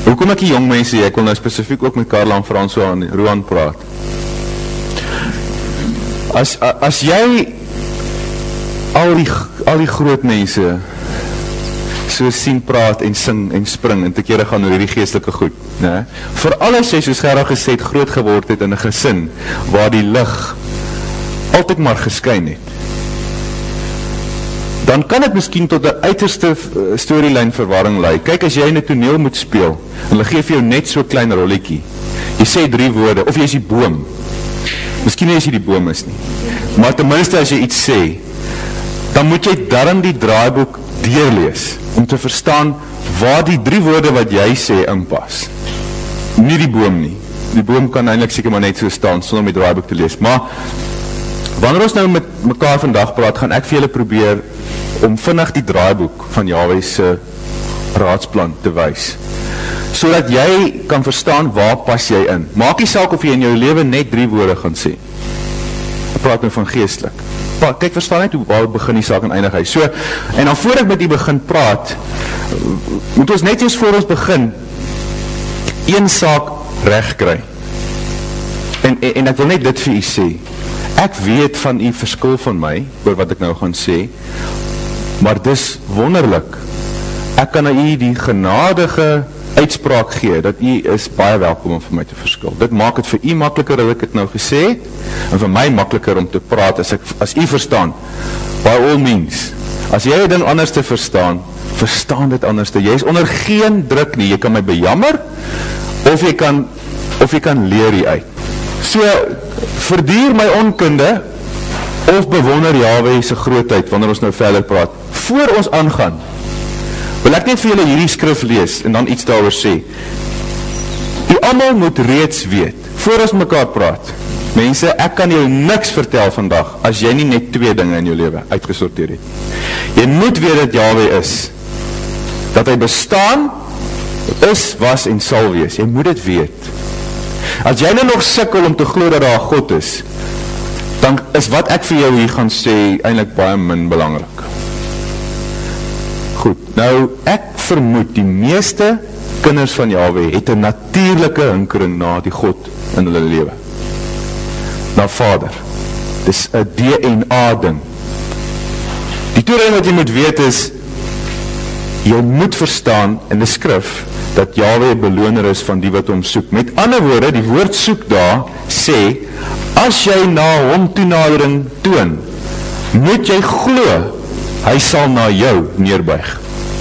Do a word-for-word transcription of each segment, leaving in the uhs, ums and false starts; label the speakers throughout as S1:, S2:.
S1: Hoekom ek die jong mense, ek wil nou spesifiek ook met Carla en François en Roan praat. As, as jy al die, al die groot mense so sien praat en sing en spring en te kere gaan oor hierdie geestelike goed, né? Veral as jy soos Gerard gesê het, groot geword het in 'n gesin waar die lig altyd maar geskyn het, dan kan dit miskien tot 'n uiterste storyline verwarring lei. Kyk, as jy in 'n toneel moet speel en hulle gee vir jou net so 'n klein rolletjie, jy sê drie woorde of jy is die boom. Miskien nie as jy die boom is nie, maar ten minste as jy iets sê, dan moet jy darm die draaiboek deurlees om te verstaan waar die drie woorde wat jy sê inpas. Nie die boom nie. Die boom kan eintlik seker maar net so staan sonder om die draaiboek te lees. Maar wanneer ons nou met mekaar vandag praat, gaan ek vir julle probeer om vinnig die draaiboek van Jahwe se raadsplan te wys, sodat jy kan verstaan waar pas jy in. Maak nie saak of jy in jou lewe net drie woorde gaan sê. Ek praat nou van geestelik. Pa, kyk, verstaan net hoe waar begin die saak en eindig hy. So, en dan voor ek met die begin praat, moet ons net eens voor ons begin een saak reg kry. En, en, en ek wil net dit vir u sê. Ek weet van u verskil van my, oor wat ek nou gaan sê, maar dis wonderlik. Ek kan aan u die genadige uitspraak gee, dat u is baie welkom om vir my te verskil. Dit maak het vir u makliker, dat ek het nou gesê het, en vir my makliker om te praat, as, ek, as u verstaan, by all means. As jy het dan anders te verstaan, verstaan dit anders te. Jy is onder geen druk nie, jy kan my bejammer, of jy kan, of jy kan leer hier uit. So, verduur my onkunde, of bewonder Jahwe se grootheid, wanneer ons nou verder praat. Voor ons aangaan, wil ek net vir julle hierdie skrif lees, en dan iets daaroor sê. U almal moet reeds weet, voor ons mekaar praat, mense, ek kan jou niks vertel vandag, as jy nie net twee dinge in jou lewe uitgesorteer het. Jy moet weet dat Jahwe is, dat hy bestaan, is, was en sal wees. Jy moet dit weet. As jy nou nog sukkel om te glo dat daar God is, dan is wat ek vir jou hier gaan sê eintlik baie min belangrik. Goed, nou ek vermoed die meeste kinders van Jahwe het 'n natuurlike hinkering na die God in hulle lewe. Na Vader. Dis 'n D N A ding. Die tweede ding wat jy moet weet is, jy moet verstaan in die skrif dat Jahwe 'n beloner is van die wat hom soek. Met ander woorde, die woord soek daar sê, as jy na hom toenadering toon, moet jy glo, hy sal na jou neerbuig.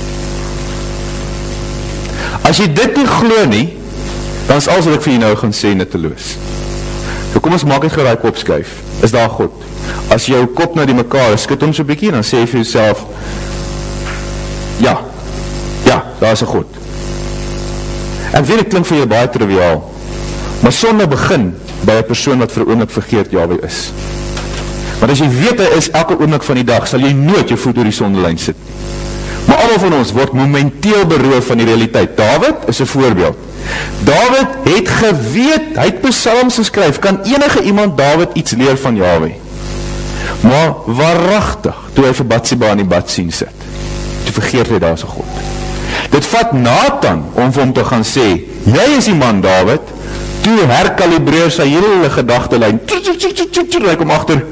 S1: As jy dit nie glo nie, dan is alles wat ek vir jy nou gaan sê nutteloos. So kom ons maak het geraai kop skuif. Is daar God? As jou kop na die mekaar, skud hom so 'n bietjie, dan sê jy vir jouself, ja, ja, daar is 'n God. Ek weet, dit klink vir jou baie triviaal, maar sonde begin by 'n persoon wat vir 'n oomblik vergeet Jahwe is. Want as jy weet hy is elke oomblik van die dag, sal jy nooit jou voet oor die sondelyn sit. Maar almal van ons word momenteel beroof van die realiteit. Dawid is 'n voorbeeld. Dawid het geweet, hy het psalms geskryf, kan enige iemand Dawid iets leer van Jahwe? Maar waaragtig, toe hy vir Batsheba in die bad sien sit, toe vergeet hy daar is 'n God. Dit vat Nathan om vir hom te gaan sê, jy is die man Dawid, toe herkalibreer sy hele gedagtelyn, hy kom agter.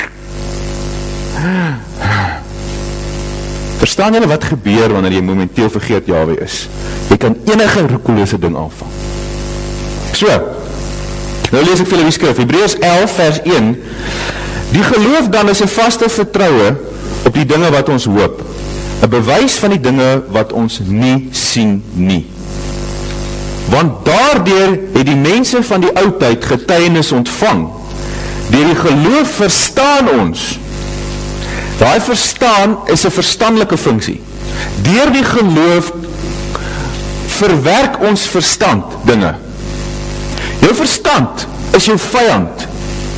S1: Verstaan julle wat gebeur wanneer jy momenteel vergeet Jahwe is? Jy kan enige roekelose ding aanvang. So, nou lees ek vir julle die skrif, Hebreërs elf vers een, die geloof dan is 'n vaste vertroue op die dinge wat ons hoop, 'n bewys van die dinge wat ons nie sien nie. Want daardeur het die mense van die oudheid getuienis ontvang. Deur die geloof verstaan ons. Daai verstaan is 'n verstandelike funksie. Deur die geloof verwerk ons verstand dinge. Jou verstand is jou vyand.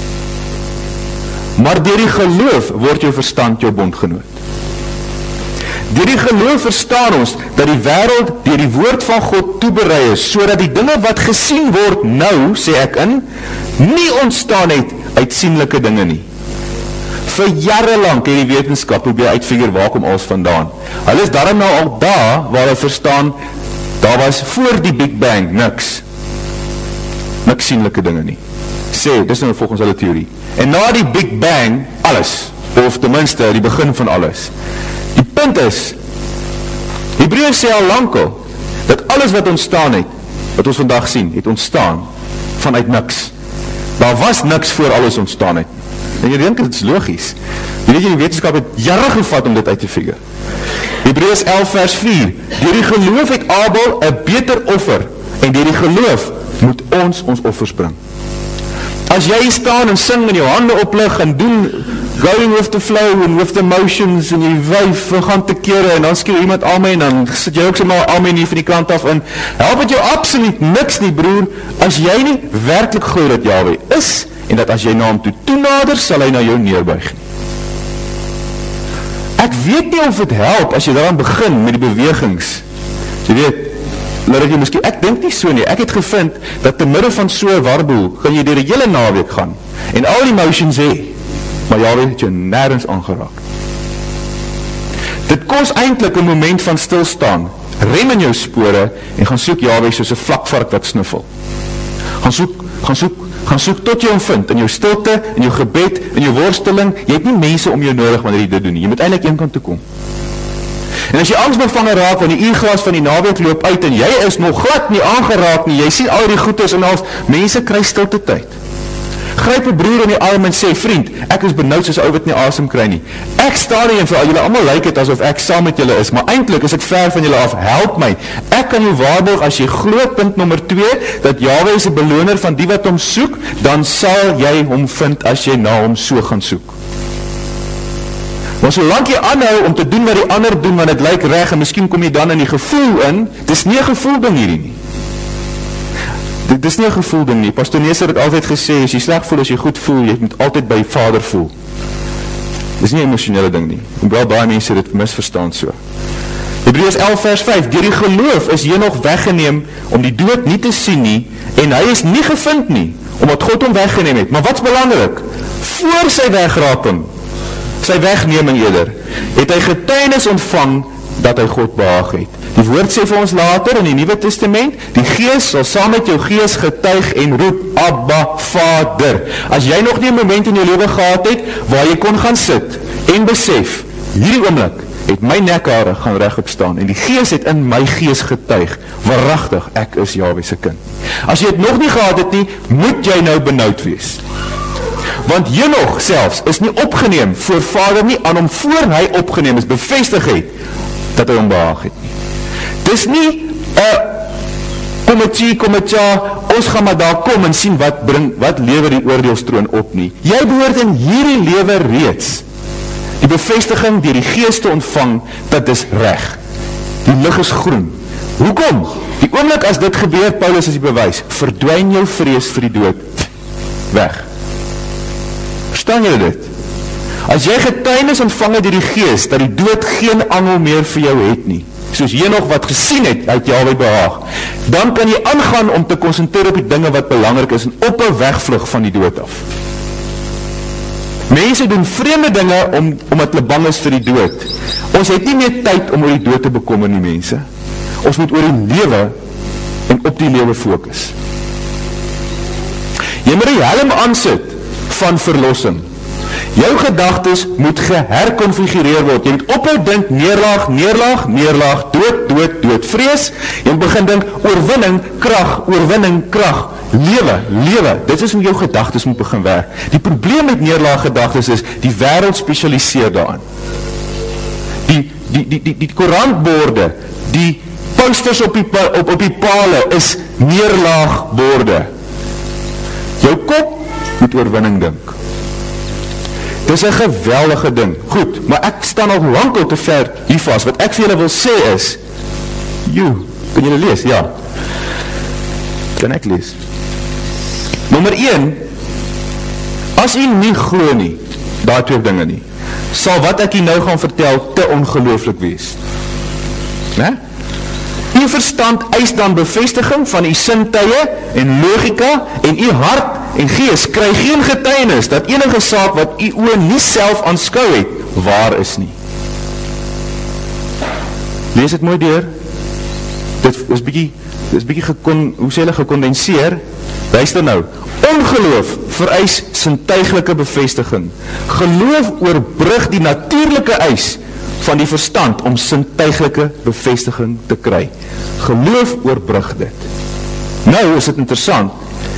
S1: Maar deur die geloof word jou verstand jou bondgenoot. Deur die geloof verstaan ons dat die wêreld deur die woord van God toeberei is, sodat die dinge wat gesien word nou, sê ek in, nie ontstaan het uit sienlike dinge nie. Vir jare lank het die wetenskap probeer uitfigure waar kom alles vandaan. Hulle is daarom nou al daar waar hulle verstaan daar was voor die Big Bang niks. Niks sienlike dinge nie. Sê, dis nou volgens hulle theorie. En na die Big Bang, alles, of tenminste die begin van alles. Die punt is, Hebreërs sê al lankal, dat alles wat ontstaan het, wat ons vandag sien, het ontstaan vanuit niks. Daar was niks voor alles ontstaan het. En jy dink, dit is logies. Jy weet jy, die wetenskap het jare gevat om dit uit te figure. Hebreërs elf vers vier, deur die geloof het Abel 'n beter offer, en deur die geloof moet ons ons offers bring. As jy staan en sing en jou hande oplig en doen going with the flow and with the motions en jy wyf en gaan te kere en dan skreeu iemand amen en dan sit jy ook sê maar amen hier van die kant af en help het jou absoluut niks nie broer, as jy nie werklik glo dat Yahweh is en dat as jy na hom toe toenader sal hy na jou neerbuig. Ek weet nie of het help as jy daaraan begin met die bewegings. Jy weet, laat ek jy miskien, ek dink nie so nie, ek het gevind dat te midde van so'n warboel gaan jy deur die hele naweek gaan en al die motions hê, maar Yahweh het jou nergens aangeraak. Dit kos eintlik 'n moment van stilstaan, rem in jou spore en gaan soek Yahweh soos 'n vlakvark wat snuffel. Gaan soek, gaan soek, gaan soek tot jy hom vind, in jou stilte, in jou gebed, in jou worsteling. Jy het nie mense om jou nodig wanneer jy dit doen nie, jy moet eintlik een kant toe kom. En as jy angsbevange raak, want die uurglas van die naweek loop uit, en jy is nog glad nie aangeraak nie, jy sien al die goedes en als, mense kry stilte tyd. Gryp 'n broer in die arm en sê, vriend, ek is benoud soos ou wat nie asem kry nie. Ek staan nie en vir al julle almal lyk dit asof ek saam met julle is, maar eintlik is ek ver van julle af, help my. Ek kan jou waarborg, as jy glo, punt nommer twee, dat Yahweh is 'n beloner van die wat hom soek, dan sal jy hom vind as jy na hom so gaan soek. Maar solank jy aanhou om te doen wat die ander doen, want het lyk reg, en miskien kom jy dan in die gevoel in, dit is nie 'n gevoel ding hierdie nie. Dit is nie 'n gevoel ding nie. Pastor Neser het altyd gesê, as jy sleg voel, as jy goed voel, jy moet altyd by Vader voel. Dit is nie 'n emosionele ding nie. En wel baie mense dit misverstaan so. Hebreërs elf vers vyf, deur die geloof is Henog weggeneem om die dood nie te sien nie, en hy is nie gevind nie, omdat God hom weggeneem het. Maar wat's belangrik? Voor sy wegraping, sy wegneming eerder, het hy getuienis ontvang dat hy God behaag het. Die woord sê vir ons later in die Nuwe Testament, die Gees sal saam met jou gees getuig en roep, Abba, Vader. As jy nog nie 'n moment in jou lewe gehad het, waar jy kon gaan sit en besef, hierdie oomblik het my nekhare gaan regop staan en die Gees het in my gees getuig, waaragtig, ek is Jahweh se kind. As jy het nog nie gehad het nie, moet jy nou benoud wees. Want Henog selfs is nie opgeneem voor Vader nie, aan hom voor hy opgeneem is, bevestig het, dat hy hom behaag het nie. Dis nie, uh, kommetjie, kommetja, ons gaan maar daar kom en sien wat bring, wat lewer die oordeelstroon op nie. Jy behoort in hierdie lewe reeds die bevestiging deur die Gees te ontvang, dat dis reg. Die lig is groen. Hoekom? Die oomblik as dit gebeur, Paulus is die bewys, verdwyn jou vrees vir die dood weg. Verstaan julle dit? As jy getuienis ontvang het deur die Gees, dat die dood geen angel meer vir jou het nie, soos Henog wat gesien het, uit Jahweh behaag, dan kan jy aangaan om te konsentreer op die dinge wat belangrik is, en op 'n wegvlug van die dood af. Mense doen vreemde dinge, om, omdat hulle bang is vir die dood. Ons het nie meer tyd om oor die dood te bekommer nie, mense. Ons moet oor die lewe, en op die lewe fokus. Jy moet die helm aansit, van verlossing. Jou gedagtes moet geherkonfigureer word. Jy moet ophou dink, neerlaag, neerlaag, neerlaag, dood, dood, dood, vrees. Jy moet begin dink, oorwinning, krag, oorwinning, krag, lewe, lewe. Dit is hoe jou gedagtes moet begin werk. Die probleem met neerlaag gedagtes is, die wêreld spesialiseer daarin. Die, die, die, die, die koerantborde, die posters op die, op, op die pale is neerlaagborde. Jou kop moet oorwinning dink. Dis 'n geweldige ding. Goed, maar ek staan al lankal te ver hier vas. Wat ek vir julle wil sê is, you, kan julle lees? Ja. Kan ek lees? Nommer een, as u nie glo nie, daar twee dinge nie, sal wat ek u nou gaan vertel te ongelooflik wees. Né? U verstand eis dan bevestiging van u sintuie en logika, en u hart en gees kry geen getuienis dat enige saak wat u oë nie self aanskou het, waar is nie. Lees dit mooi deur. dit is bietjie, dit is bietjie gekon, hoe sê hulle, gekondenseer, luister nou, ongeloof vereis sintuiglike bevestiging. Geloof oorbrug die natuurlike eis van die verstand om sintuiglike bevestiging te kry. Geloof oorbrug dit. Nou is dit interessant.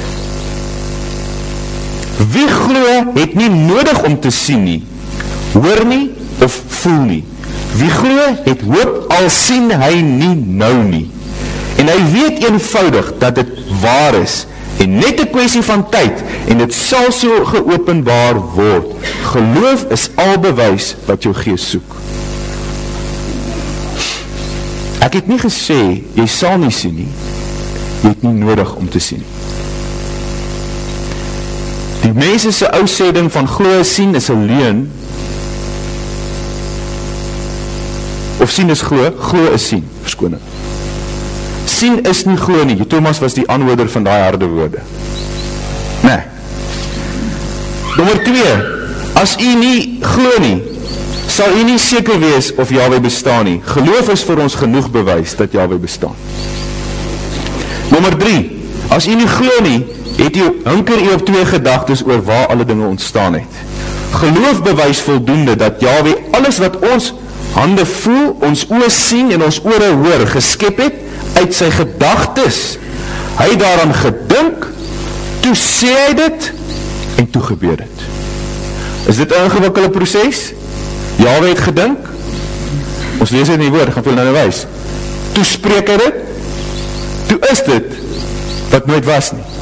S1: Wie glo het nie nodig om te sien nie, hoor nie of voel nie. Wie glo het hoop al sien hy nie nou nie. En hy weet eenvoudig dat dit waar is en net 'n kwessie van tyd en dit sal so geopenbaar word. Geloof is al bewys wat jou gees soek. Ek het nie gesê jy sal nie sien nie. Jy het nie nodig om te sien. Die mense se ou sê ding van glo sien is 'n leuen. Of sien is glo, glo is sien, verskoning. Sien is nie glo nie. Thomas was die aanhoorder van daai harde woorde. Nee. Nommer twee, as u nie glo nie, sal u nie seker wees of Jahwe bestaan nie. Geloof is vir ons genoeg bewys dat Jahwe bestaan. Nommer drie, as u nie glo nie, het u hunker u op twee gedagtes oor waar alle dinge ontstaan het. Geloof bewys voldoende dat Jahwe alles wat ons hande voel, ons oë sien en ons ore hoor, geskep het uit sy gedagtes. Hy het daaraan gedink, toe sê hy dit en toe gebeur dit. Is dit 'n ingewikkelde proses? Jahwe het gedink. Ons lees dit in die woord, ek gaan vir julle nou wys. Toe spreek hy dit. Toe is dit wat nooit was nie.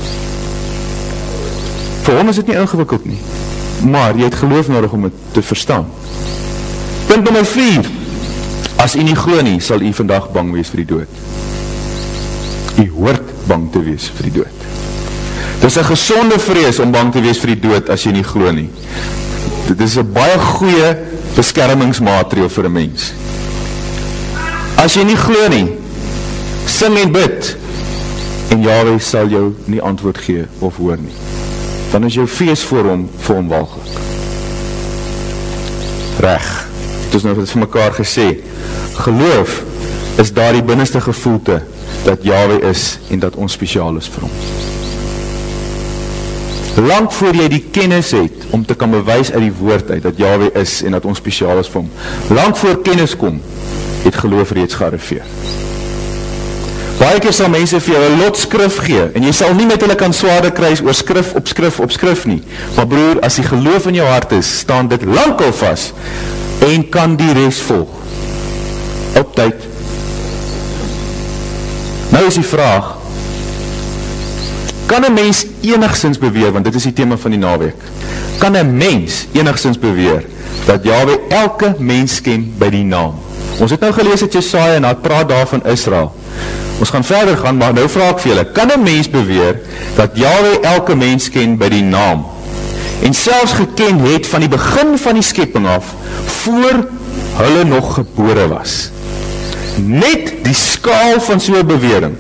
S1: Vir hom is dit nie ingewikkeld nie. Maar jy het geloof nodig om dit te verstaan. Punt nommer vier. As u nie glo nie, sal u vandag bang wees vir die dood. U hoort bang te wees vir die dood. Dit is 'n gesonde vrees om bang te wees vir die dood as jy nie glo nie. Dit is 'n baie goeie beskermingsmaatreël vir 'n mens. As jy nie glo nie, sing en bid en Jahwe sal jou nie antwoord gee of hoor nie. Dan is jou fees voor hom vir hom walglik. Reg. Het is nou vir mekaar gesê, geloof is daar die binneste gevoelte dat Jahwe is en dat ons spesiaal is vir hom. Lang voor jy die kennis het om te kan bewys uit die woord uit dat Jahwe is en dat ons spesiaal is vir hom. Lang voor kennis kom, het geloof reeds gearriveer. Baie keer sal mense vir jou 'n lot skrif gee en jy sal nie met hulle kan swaarde kruis oor skrif op skrif op skrif nie. Maar broer, as die geloof in jou hart is, staan dit lankal vas en kan die res volg. Op tyd. Nou is die vraag, kan 'n mens enigsins beweer, want dit is die tema van die naweek, kan 'n mens enigsins beweer dat Jahwe elke mens ken by die naam? Ons het nou gelees uit Jesaja en het praat daar van Israel. Ons gaan verder gaan, maar nou vraag ek vir julle, kan 'n mens beweer dat Jahwe elke mens ken by die naam? En selfs geken het van die begin van die skepping af, voor hulle nog gebore was. Net die skaal van so 'n bewering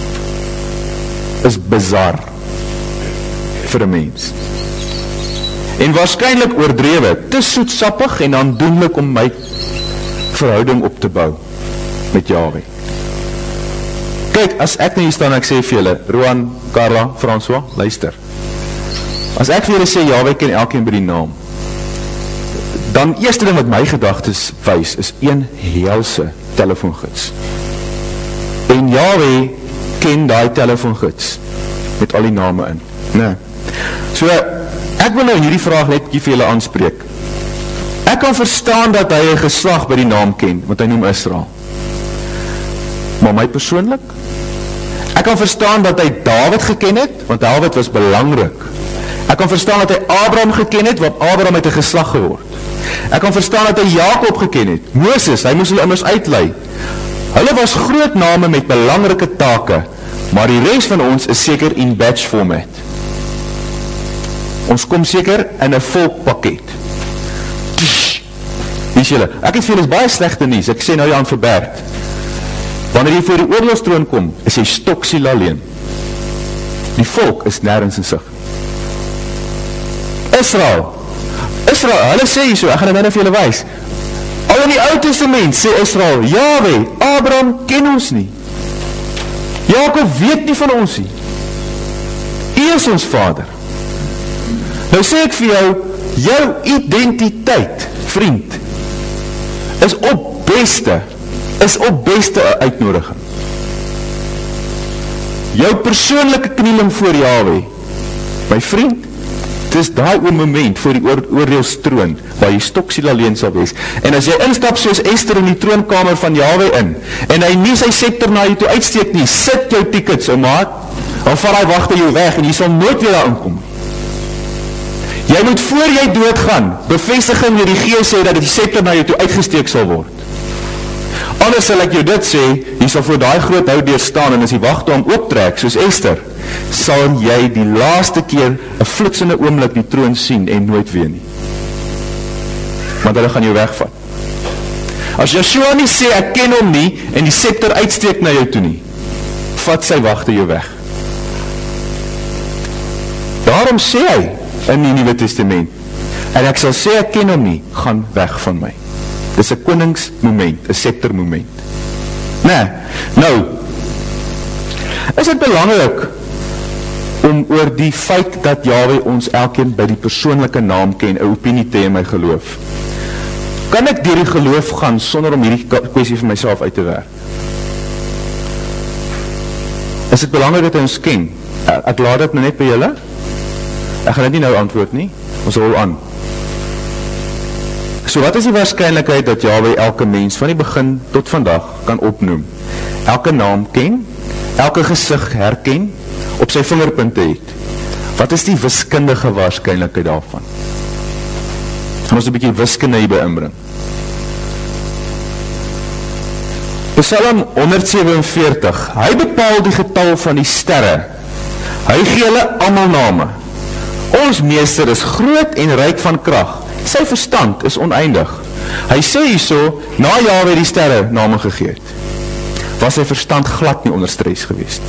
S1: is bizar vir 'n mens. En waarskynlik oordrewe, te soetsappig en aandoenlik om my verhouding op te bou met Jahwe. Kyk, as ek nou hier staan en ek sê vir julle, Roan, Carla, François, luister. As ek vir julle sê, Jahwe ken elkeen by die naam, dan eerste ding wat my gedagtes wys, is een helse telefoongids. En Jahwe ken daai telefoongids met al die name in. Nee. So, ek wil nou hierdie vraag net vir julle aanspreek. Ek kan verstaan dat hy 'n geslag by die naam ken, want hy noem Israel. Maar my persoonlik, ek kan verstaan dat hy Dawid geken het, want Dawid was belangrik. Ek kan verstaan dat hy Abraham geken het, want Abraham het 'n geslag geword. Ek kan verstaan dat hy Jakob geken het, Moses, hy moes hulle immers uitlei. Hulle was groot name met belangrike take, maar die res van ons is seker in batch format. Ons kom seker in 'n volkpakket. Wie sê julle? Ek het vir julle baie slegte nuus. Ek sê nou Jan vir Bert. Wanneer jy voor die oordeelstroon kom, is jy stoksiel alleen. Die volk is nêrens in sig. Israel. Israel, hulle sê hier so, ek gaan dit nou vir julle wys. Al in die Ou Testament sê Israel, Jahwe, Abraham ken ons nie. Jakob weet nie van ons nie. U is ons Vader. Nou sê ek vir jou, jou identiteit, vriend, is op beste, is op beste 'n uitnodiging. Jou persoonlike knieling voor Jahwe, my vriend, het is daai oom moment voor die oor, oordeelstroon, waar jy stoksiel alleen sal wees. En as jy instap soos Esther in die troonkamer van Jahwe in, en hy nie sy scepter na jy toe uitsteek nie, sit jou tickets, o maat, dan vat hy wagte jou weg, en jy sal nooit weer daar inkom. Jy moet voor jy doodgaan, bevestiging deur die Gees sê, dat die scepter na jou toe uitgesteek sal word. Anders sal ek jou dit sê, jy sal voor daai groot hout staan, en as die wagte hom ooptrek, soos Esther, sal jy die laaste keer, 'n flitsende oomblik die troon sien, en nooit weer nie. Want hulle gaan jou wegvat. As Joshua nie sê, ek ken hom nie, en die scepter uitsteek na jou toe nie, vat sy wagte jou weg. Daarom sê hy, in die Nuwe Testament, en ek sal sê, ek ken hom nie, gaan weg van my. Dis 'n koningsmoment, 'n sceptermoment. Nee, nou, is dit belangrik om oor die feit dat Jahwe ons elkeen by die persoonlike naam ken, 'n opinie te in my geloof. Kan ek deur die geloof gaan sonder om hierdie kwessie vir myself uit te werk? Is dit belangrik dat hy ons ken? Ek laat dit nou net by julle. Ek gaan dit nie nou antwoord nie. Ons rol aan. So wat is die waarskynlikheid dat Jahwe elke mens van die begin tot vandag kan opnoem? Elke naam ken, elke gesig herken, op sy vingerpunte het. Wat is die wiskundige waarskynlikheid daarvan? Gaan ons 'n bietjie wiskunde hier beinbring. Psalm honderd sewenveertig, hy bepaal die getal van die sterre. Hy gee hulle almal name. Ons meester is groot en ryk van krag. Sy verstand is oneindig. Hy sê hierso, na Jahwe die sterre name gegee het, was sy verstand glad nie onder stres geweest.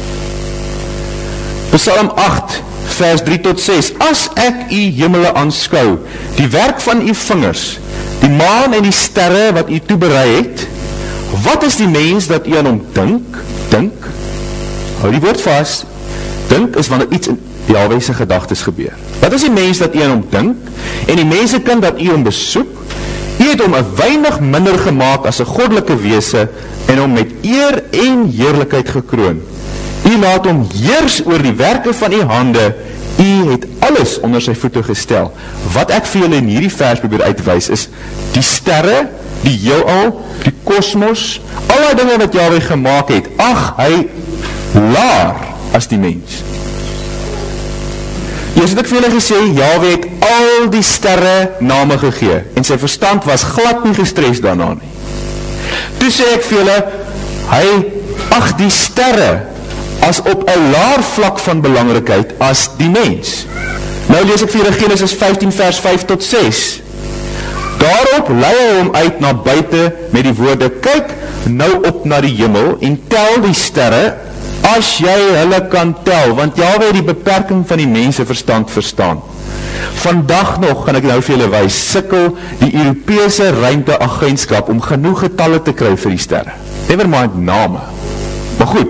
S1: Psalm agt, vers drie tot ses, as ek u hemele aanskou, die werk van u vingers, die maan en die sterre wat u toeberei het, wat is die mens dat u aan hom dink? Dink? Hou die woord vas. Dink is wanneer iets in Jahwe se gedagtes gebeur. Wat is die mens dat u aan hom dink? En die mensekind dat u hom besoek? U het hom 'n weinig minder gemaak as 'n goddelike wese en hom met eer en heerlikheid gekroon. U laat hom heers oor die werke van u hande. U het alles onder sy voete gestel. Wat ek vir julle in hierdie vers probeer uitwys is die sterre, die heelal, die kosmos, al die dinge wat Jahwe gemaak het. Ag, hy laer as die mens. Eers het ek vir julle gesê, Jahwe het al die sterre name gegee, en sy verstand was glad nie gestres daarna nie. Toe sê ek vir julle, hy ag die sterre as op 'n laer vlak van belangrikheid as die mens. Nou lees ek vir julle Genesis vyftien vers vyf tot ses. Daarop lei hy hom uit na buite met die woorde, kyk nou op na die hemel en tel die sterre, as jy hulle kan tel, want Jahwe het die beperking van die mense verstand verstaan. Vandag nog, gaan ek nou vir julle wys, sukkel die Europese ruimteagentskap om genoeg getalle te kry vir die sterre. Never mind name. Maar goed.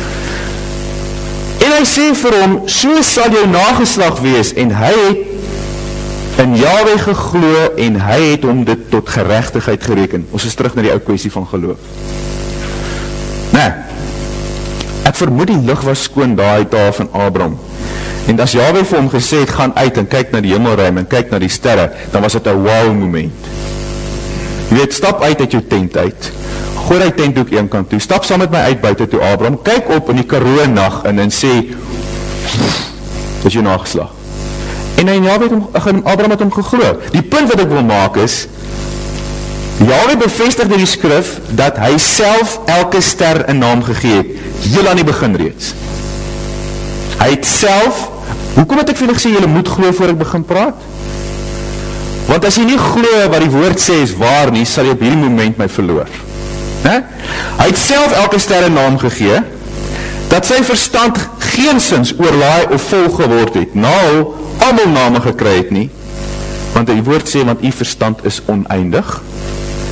S1: En hy sê vir hom, so sal jou nageslag wees, en hy het in Jahwe geglo, en hy het hom dit tot geregtigheid gereken. Ons is terug na die ou kwessie van geloof. Nee, ek vermoed die lug was skoon daai dae van Abraham. En as Jahwe vir hom gesê het, gaan uit en kyk na die hemelruim en kyk na die sterre, dan was dit 'n wow moment. Jy weet, stap uit uit jou tent uit, gooi die tentdoek een kant toe, stap saam met my uit buite toe Abraham, kyk op in die Karoo nag en en sê, dis jou nageslag. En hy Jahwe het hom, Abraham het hom geglo. Die punt wat ek wil maak is, Jahwe bevestig in die skrif, dat hy self elke ster 'n naam gegee het, heel aan die begin reeds. Hy het self, hoekom het ek vir julle gesê, julle moet glo voor ek begin praat? Want as jy nie glo wat die woord sê is waar nie, sal jy op hierdie moment my verloor. Ne? Hy het self elke ster 'n naam gegee, dat sy verstand geensins oorlaai of vol geword het, nou almal name gekry het nie, want die woord sê, want u verstand is oneindig.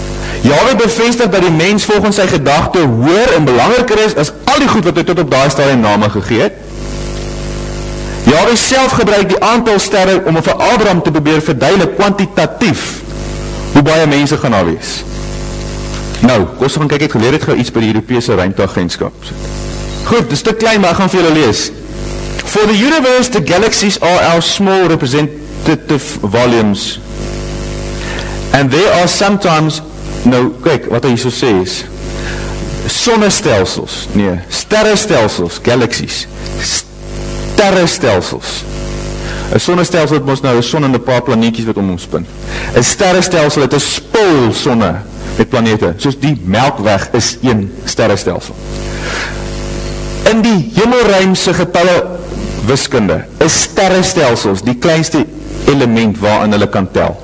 S1: Jahwe bevestig dat die mens volgens sy gedagte hoër en belangriker is as al die goed wat hy tot op daai stadium name gegee het. Jahwe self gebruik die aantal sterre om vir Abraham te probeer verduidelik kwantitatief hoe baie mense gaan daar wees. Nou, kom ons gaan kyk, ek het geleer het gou iets by die Europese Ruimteagentskap. Goed, dis te klein, maar ek gaan vir julle lees. For the universe, the galaxies are our small representative volumes. And there are sometimes, nou, kyk, wat hy hier so sê is, sonnestelsels, nee, sterrestelsels, galaxies, sterrestelsels. Een sonnestelsel het ons nou een son en een paar planeetjies wat om ons spin. Een sterrestelsel het een spul sonne met planete, soos die Melkweg is een sterrestelsel. In die hemelruimse getalle wiskunde is sterrestelsels die kleinste element waarin hulle kan tel.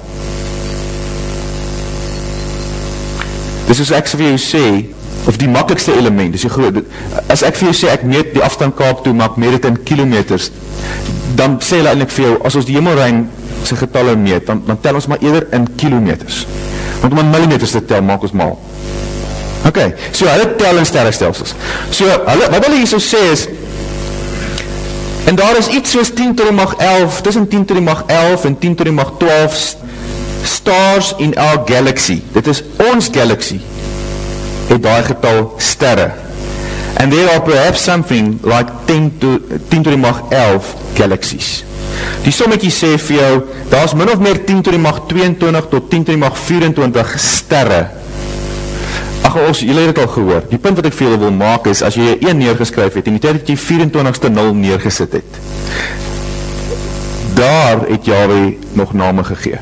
S1: Dis soos ek vir jou sê, of die maklikste element, dis die groot, as ek vir jou sê, ek meet die afstand Kaap toe, maar ek meet het in kilometers, dan sê hulle eintlik vir jou, as ons die hemelruim sy getalle meet, dan, dan tel ons maar eerder in kilometers. Want om in millimeters te tel, maak ons mal. Ok, so hulle tel in sterrestelsels. So, hulle, wat hulle hier so sê is, en daar is iets soos tien tot die mag elf, tussen tien tot die mag elf en tien tot die mag twaalf stars in our galaxy. Dit is ons galaxy, het daai getal sterre. And there are perhaps something like ten tot die mag elf galaxies. Die sommetjie sê vir jou, daar is min of meer tien tot die mag tweeëntwintig tot tien tot die mag vyerentwintig sterre. Ag ons, julle het dit al gehoor. Die punt wat ek vir julle wil maak is, as jy een neergeskryf het, en die tyd dat jy vyerentwintigste nul neergesit het, daar het Jahwe nog name gegee.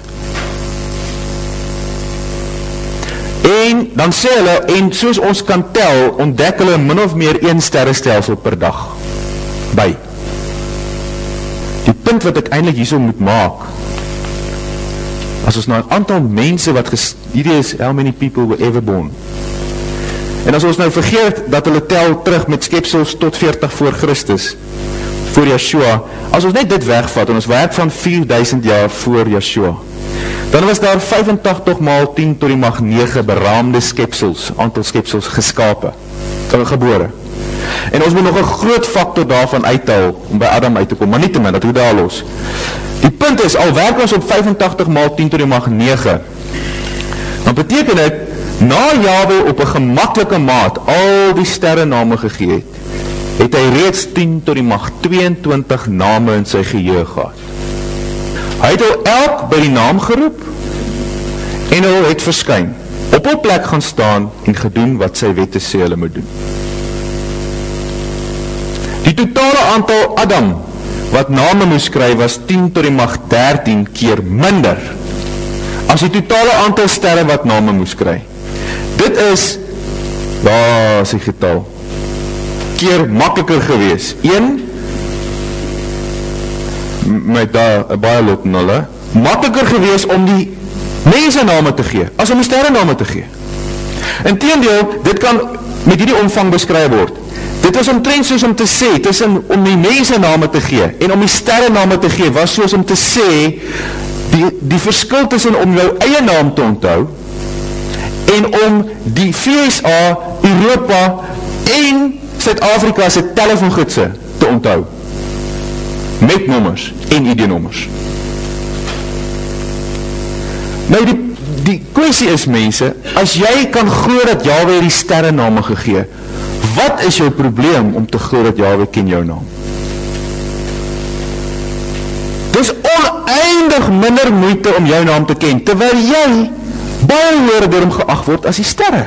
S1: En dan sê hulle, en soos ons kan tel, ontdek hulle min of meer een sterrestelsel per dag by. Die punt wat ek eintlik hierso moet maak, as ons nou 'n aantal mense wat ges, hierdie is how many people were ever born. En as ons nou vergeet dat hulle tel terug met skepsels tot veertig voor Christus, voor Yeshua, as ons net dit wegvat en ons werk van vier duisend jaar voor Yeshua, dan was daar vyfentagtig maal tien tot die mag nege beraamde skepsels, aantal skepsels geskape, gebore. En ons moet nog 'n groot faktor daarvan uithaal om by Adam uit te kom, maar nie te min, dat hoe daar los. Die punt is, al werk ons op vyfentagtig maal tien tot die mag nege, dan beteken dit, na Jahwe op 'n gemaklike maat al die sterre name gegee het, het hy reeds tien tot die mag tweeëntwintig name in sy geheue gehad. Hy het al elk by die naam geroep, en hy het verskyn, op hul plek gaan staan, en gedoen wat sy wette sê hulle moet doen. Die totale aantal Adam, wat name moes skryf, was tien tot die mag dertien keer minder, as die totale aantal sterre wat name moes skryf. Dit is, daar is die getal, keer makliker gewees. een, met daar, een baie lot nulle, makliker gewees om die mense name te gee, as om die sterre name te gee. Inteendeel, dit kan met hierdie omvang beskryf word. Dit was omtrent soos om te sê, tussen om die mense name te gee, en om die sterre name te gee, was soos om te sê, die, die verskil tussen om jou eie naam te onthou, en om die V S A, Europa en Suid-Afrika se telefoongidse te onthou. Met nommers en I D-nommers. Nou die, die kwessie is mense, as jy kan glo dat Jahwe die sterre name gegee, wat is jou probleem om te glo dat Jahwe ken jou naam? Dis oneindig minder moeite om jou naam te ken, terwyl jy baie hoor door hom geag word as die sterre.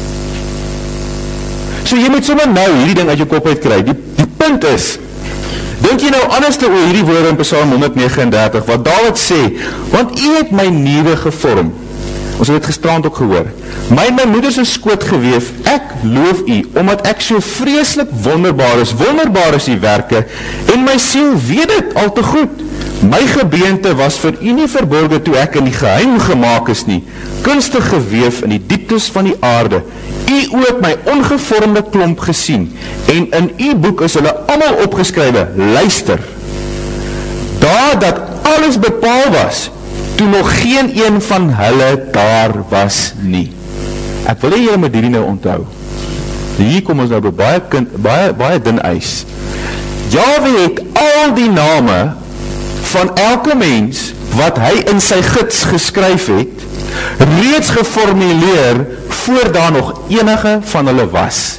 S1: So jy moet sommer nou hierdie ding uit jou kop uitkry. Die, die punt is, dink jy nou anders te oor hierdie woorde in Psalm honderd negenendertig, wat Dawid sê, want U het my nuwe gevorm. Ons het het gisterand ook gehoor. My en my moeder se skoot geweef, ek loof U, omdat ek so vreeslik wonderbaar is. Wonderbaar is U werke, en my siel weet dit al te goed. My gebeente was vir U nie verborge toe ek in die geheim gemaak is nie, kunstig geweef in die dieptes van die aarde. U ook my ongevormde klomp gesien, en in U boek is hulle almal opgeskrywe. Luister, daar dat alles bepaal was, toe nog geen een van hulle daar was nie. Ek wil hê julle moet hierdie nou onthou. Hier kom ons nou by baie, kind, baie, baie dun ys. Jahwe het al die name van elke mens wat hy in sy gids geskryf het, reeds geformuleer voor daar nog enige van hulle was.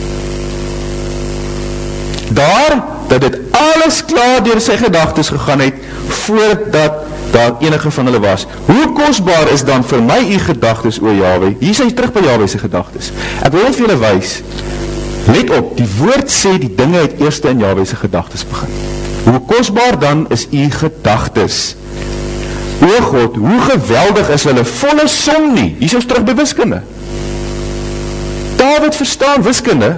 S1: Daar, dat dit alles klaar deur sy gedagtes gegaan het, voordat daar enige van hulle was. Hoe kosbaar is dan vir my die gedagtes, o Jahwe? Hier is hy terug by Jahwe sy gedagtes. Ek wil net vir julle wys, let op, die woord sê die dinge het eerste in Jahwe sy gedagtes begin. Hoe kosbaar dan is u gedagtes? O God, hoe geweldig is hulle volle som nie. Hier is ons terug by wiskunde. David verstaan wiskunde.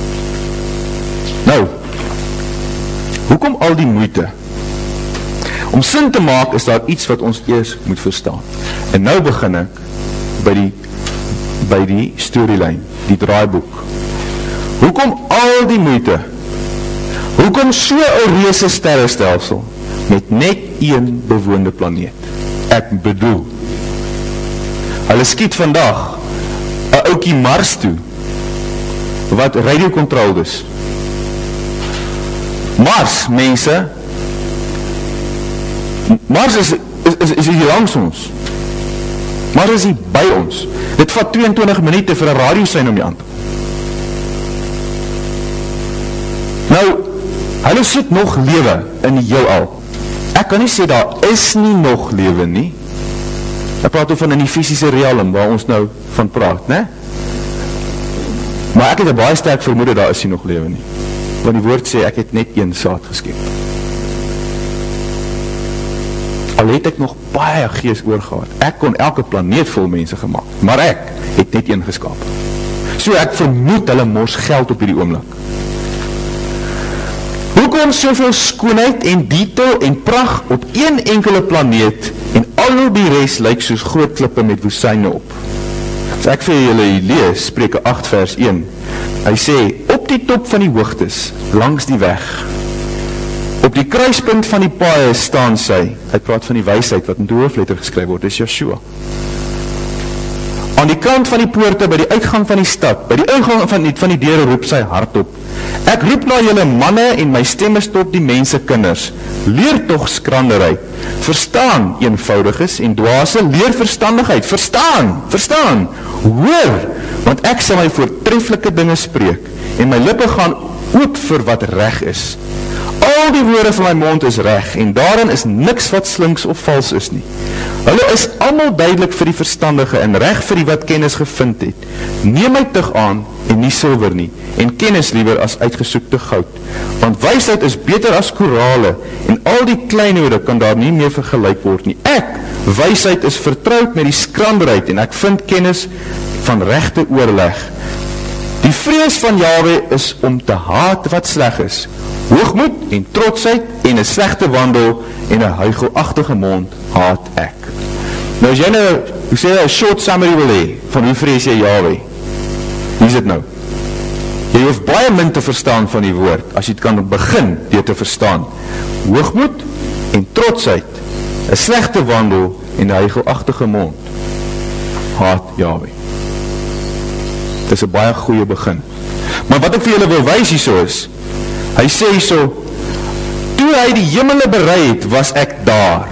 S1: Nou, hoekom al die moeite? Om sin te maak is daar iets wat ons eers moet verstaan. En nou begin ek by die, by die storylyn, die draaiboek. Hoekom al die moeite? Hoekom so 'n reuse sterrestelsel met net een bewoonde planeet? Ek bedoel, hulle skiet vandag 'n ouetjie Mars toe, wat radiocontrolled is. Mars, mense, Mars is, is, is, is hier langs ons. Mars is hier by ons. Dit vat tweeëntwintig minute vir 'n radiosein om die aan te kom. Nou, hulle soek nog lewe in die heelal. Ek kan nie sê daar is nie nog lewe nie. Ek praat van in die fisiese realm waar ons nou van praat, né? Maar ek het 'n baie sterk vermoede daar is nie nog lewe nie. Want die woord sê ek het net een saad geskep. Al het ek nog baie gees oorgehad. Ek kon elke planeet vol mense gemaak, maar ek het net een geskaap. So ek vermoed hulle mors geld op hierdie oomblik. Hoekom soveel skoonheid en detail en pragt op een enkele planeet en al die res lyk soos groot klippe met woestyne op? As ek vir julle lees, Spreuke agt vers een, hy sê, op die top van die hoogtes, langs die weg, op die kruispunt van die paaie staan sy, hy praat van die wysheid wat in die hoofletter geskryf word, is Joshua. Aan die kant van die poorte, by die uitgang van die stad, by die ingang van die, van die deure roep sy hardop, ek roep na julle manne en my stem is tot die mense kinders, leer toch skranderheid, verstaan eenvoudiges en dwaase, leer verstandigheid, verstaan, verstaan, hoor, want ek sal my voortreffelike dinge spreek, en my lippe gaan oop vir wat reg is. Al die woorde van my mond is reg, en daarin is niks wat slinks of vals is nie. Hulle is allemaal duidelik vir die verstandige, en reg vir die wat kennis gevind het. Neem my tug aan, en nie silwer nie, en kennis liewer as uitgesoekte goud. Want wysheid is beter as korale, en al die kleinhede kan daar nie meer vergelyk word nie. Ek, wysheid is vertrouwd met die skranderheid, en ek vind kennis van regte oorleg. Die vrees van Jahwe is om te haat wat sleg is, hoogmoed en trotsheid en een slechte wandel en een huichelachtige mond haat ek. Nou as jy nou, hoe sê jy, een short summary wil hee, van hoe vrees jy Jahwe? Wie is het nou? Jy hoef baie min te verstaan van die woord, as jy het kan begin dit te verstaan. Hoogmoed en trotsheid, een slechte wandel en een huichelachtige mond haat Jahwe. Dit is een baie goeie begin. Maar wat ek vir julle wil wys hierso is, hy sê hierso, toe hy die hemele berei het, was ek daar.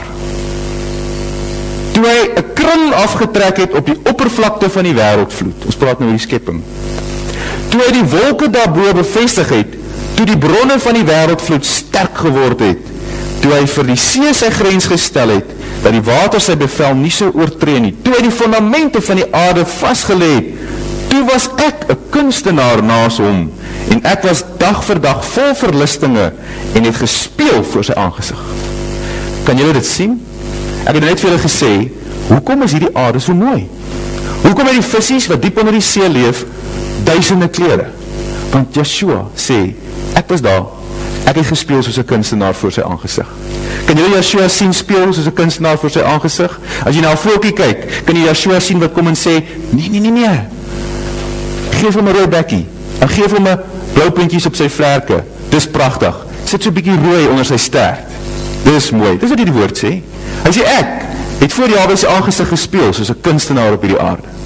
S1: Toe hy een kring afgetrek het op die oppervlakte van die wêreldvloed, ons praat nou die skepping, toe hy die wolke daarbo bevestig het, toe die bronne van die wêreldvloed sterk geword het, toe hy vir die see sy grens gestel het, dat die water sy bevel nie so oortree nie, toe hy die fundamente van die aarde vastgeleid, toe was ek een kunstenaar naas hom, en ek was dag vir dag vol verlistinge, en het gespeel voor sy aangezicht. Kan julle dit sien? Ek het net vir julle gesê, hoekom is hierdie aarde so mooi? Hoekom het die visies wat diep onder die see leef, duisende klere? Want Joshua sê, ek was daar, ek het gespeel soos een kunstenaar voor sy aangezicht. Kan julle Joshua sien speel soos een kunstenaar voor sy aangezicht? As jy na een volkie kyk, kan jy Joshua sien wat kom en sê, nee, nee, nee, nee, geef hom een rooi bekkie, en geef hom een blauw puntjies op sy vlerke, dis prachtig, sit so'n bykie rooi onder sy stert, dis mooi, dis wat die woord sê, hy sê ek, het voor Jahwe sy aangezicht gespeel, soos een kunstenaar op die aarde,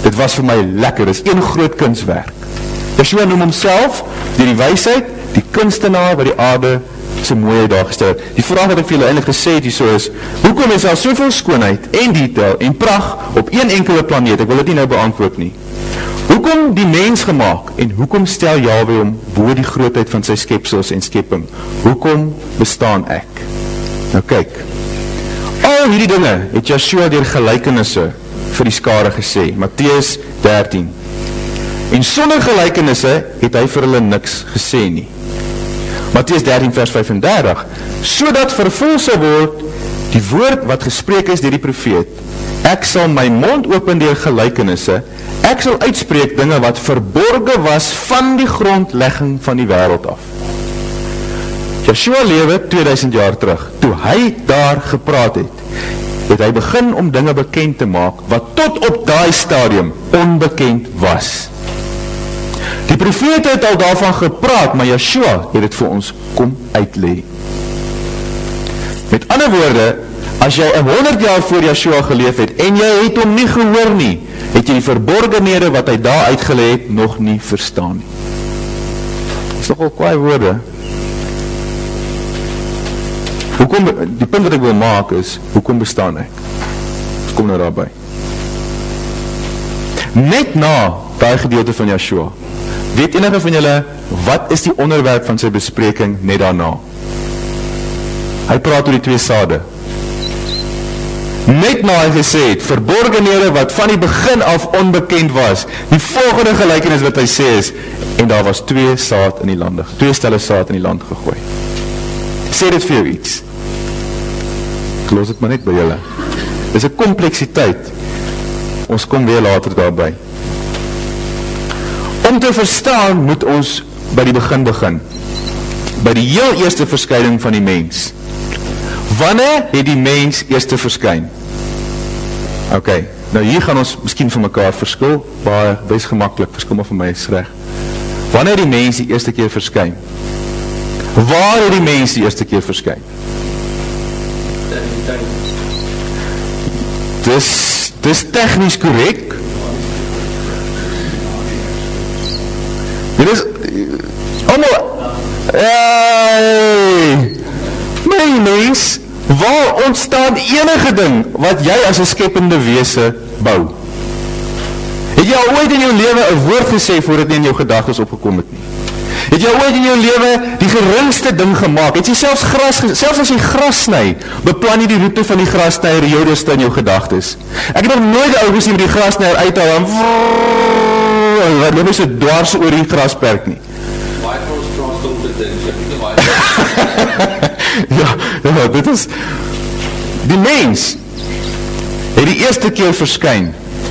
S1: dit was vir my lekker, dit is een groot kunswerk. Joshua noem homself, deur die wysheid, die kunstenaar wat die aarde so mooi daar gestel het. Die vraag wat ek vir julle eintlik gesê het hierso is, hoekom is daar soveel skoonheid en detail en pragt op een enkele planeet? Ek wil dit nie nou beantwoord nie. Hoekom die mens gemaak en hoekom stel Jahwe hom bo die grootheid van sy skepsels en skepping? Hoekom bestaan ek? Nou kyk, al hierdie dinge het Joshua deur gelykenisse vir die skare gesê, Matteus dertien. En sonder gelykenisse het hy vir hulle niks gesê nie. Matteus dertien vers vyf en dertig, sodat vervul sal word die woord wat gespreek is deur die profeet. Ek sal my mond open deur gelykenisse, ek sal uitspreek dinge wat verborge was van die grondlegging van die wêreld af. Joshua lewe tweeduisend jaar terug, toe hy daar gepraat het, het hy begin om dinge bekend te maak, wat tot op daai stadium onbekend was. Die profete het al daarvan gepraat, maar Joshua het dit vir ons kom uitlei. Met ander woorde, as jy honderd jaar voor Joshua geleef het, en jy het hom nie gehoor nie, het jy die verborgenhede wat hy daar uitgelei het, nog nie verstaan nie. Dit is nogal kwaai woorde. Hoekom, die punt wat ek wil maak is, hoekom bestaan ek? Ons kom nou daarby. Net na daai gedeelte van Joshua, weet enige van julle, wat is die onderwerp van sy bespreking net daarna? Hy praat oor die twee sade. Net na hy gesê het, verborgenhede wat van die begin af onbekend was, die volgende gelykenis wat hy sê is, en daar was twee saad in die land, twee stelle saad in die land gegooi. Sê dit vir jou iets. Ek los dit maar net by julle. Dit is 'n kompleksiteit. Ons kom weer later daarby. Om te verstaan, moet ons by die begin begin. By die heel eerste verskyning van die mens. Wanneer het die mens eerste verskyn? Ok, nou hier gaan ons miskien van mekaar verskil, baie, wees gemaklik, verskil maar van my is reg. Wanneer het die mens die eerste keer verskyn? Waar het die mens die eerste keer verskyn? Dis, dis tegnies korrek. Dit is, allemaal, hey, my mens, waar ontstaan enige ding wat jy as 'n skepende wese bou? Het jy al ooit in jou lewe 'n woord gesê voor dit nie in jou gedagtes opgekom het nie? Het jy ooit in jou lewe die geringste ding gemaak? Het jy selfs gras, selfs as jy gras sny, beplan jy die roete van die grasnyer Jodeste in jou gedagtes? Ek het nog nooit die ou gesien met die grasnyer uithaal en wat loop jy so dwars oor die grasperk nie? ja, ja, dit is die mens het die eerste keer verskyn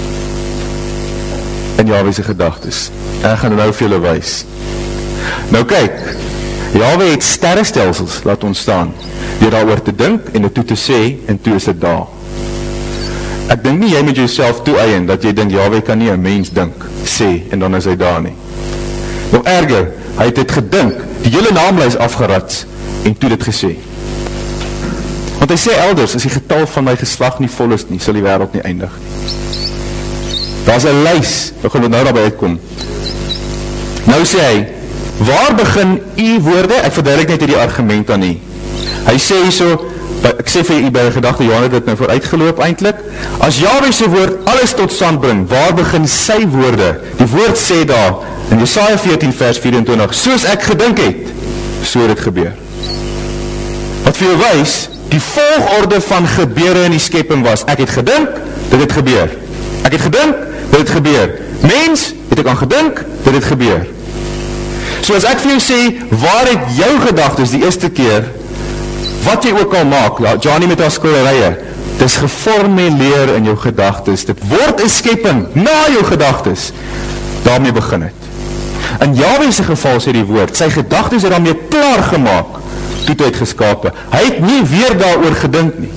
S1: in Jahwe se gedagtes. Ek gaan nou vir julle wys. Nou kyk, Jahwe het sterrestelsels laat ontstaan, deur daaroor te dink en dit toe te sê, en toe is dit daar. Ek dink nie jy moet jouself toe-eien, dat jy dink, Jahwe kan nie 'n mens dink, sê, en dan is hy daar nie. Nou erger, hy het dit gedink, die hele naamlys afgerats, en toe dit gesê. Want hy sê elders, as die getal van my geslag nie vol is nie, sal die wêreld nie eindig nie. Daar is 'n lys, we gaan nou daarby uitkom. Nou sê hy, waar begin u woorde? Ek verduidelik net die argument aan nie. Hy sê hierso, ek sê vir u by die gedagte, Johan het dit nou vooruitgeloop eintlik, as Jahwe se woord alles tot stand bring, waar begin sy woorde? Die woord sê daar, in Jesaja veertien vers vyf-en-twintig, soos ek gedink het, so het dit gebeur. Wat vir jou wys, die volgorde van gebeure in die skepping was, ek het gedink, dit het gebeur. Ek het gedink, dit het gebeur. Mens, het ek aan gedink, dit het gebeur. So as ek vir jou sê, waar het jou gedagtes die eerste keer, wat jy ook al maak, Johnny met haar skilderye, dit is geformuleer in jou gedagtes, dit word 'n skepping na jou gedagtes, daarmee begin het. In Jahwe se geval sê die woord, sy gedagtes het daarmee klaar gemaak, toe hy het geskape. Hy het nie weer daaroor gedink nie.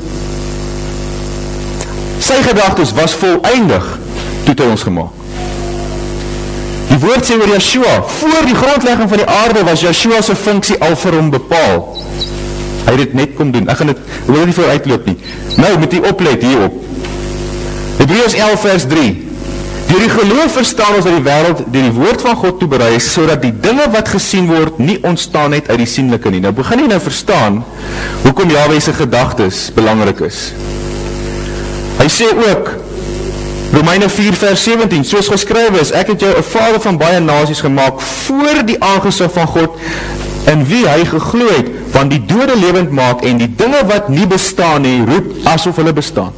S1: Sy gedagtes was voleindig, toe hy ons gemaak. Die woord sê oor Joshua, voor die grondlegging van die aarde was Joshua se funksie al vir hom bepaal. Hy het dit net kom doen. Ek gaan dit, ek wil dit nie vooruitloop nie. Nou, moet jy oplet hierop. Hebreërs elf vers drie. Deur die geloof verstaan ons dat die wêreld deur die woord van God toeberei is, sodat die dinge wat gesien word nie ontstaan het uit die sienlike nie. Nou begin jy nou verstaan hoekom Jahwe se gedagtes belangrik is. Hy sê ook, Romeine vier vers sewentien, soos geskrywe is, ek het jou 'n vader van baie nasies gemaak voor die aangesig van God, in wie hy geglo het, want die dode lewend maak en die dinge wat nie bestaan nie, roep asof hulle bestaan.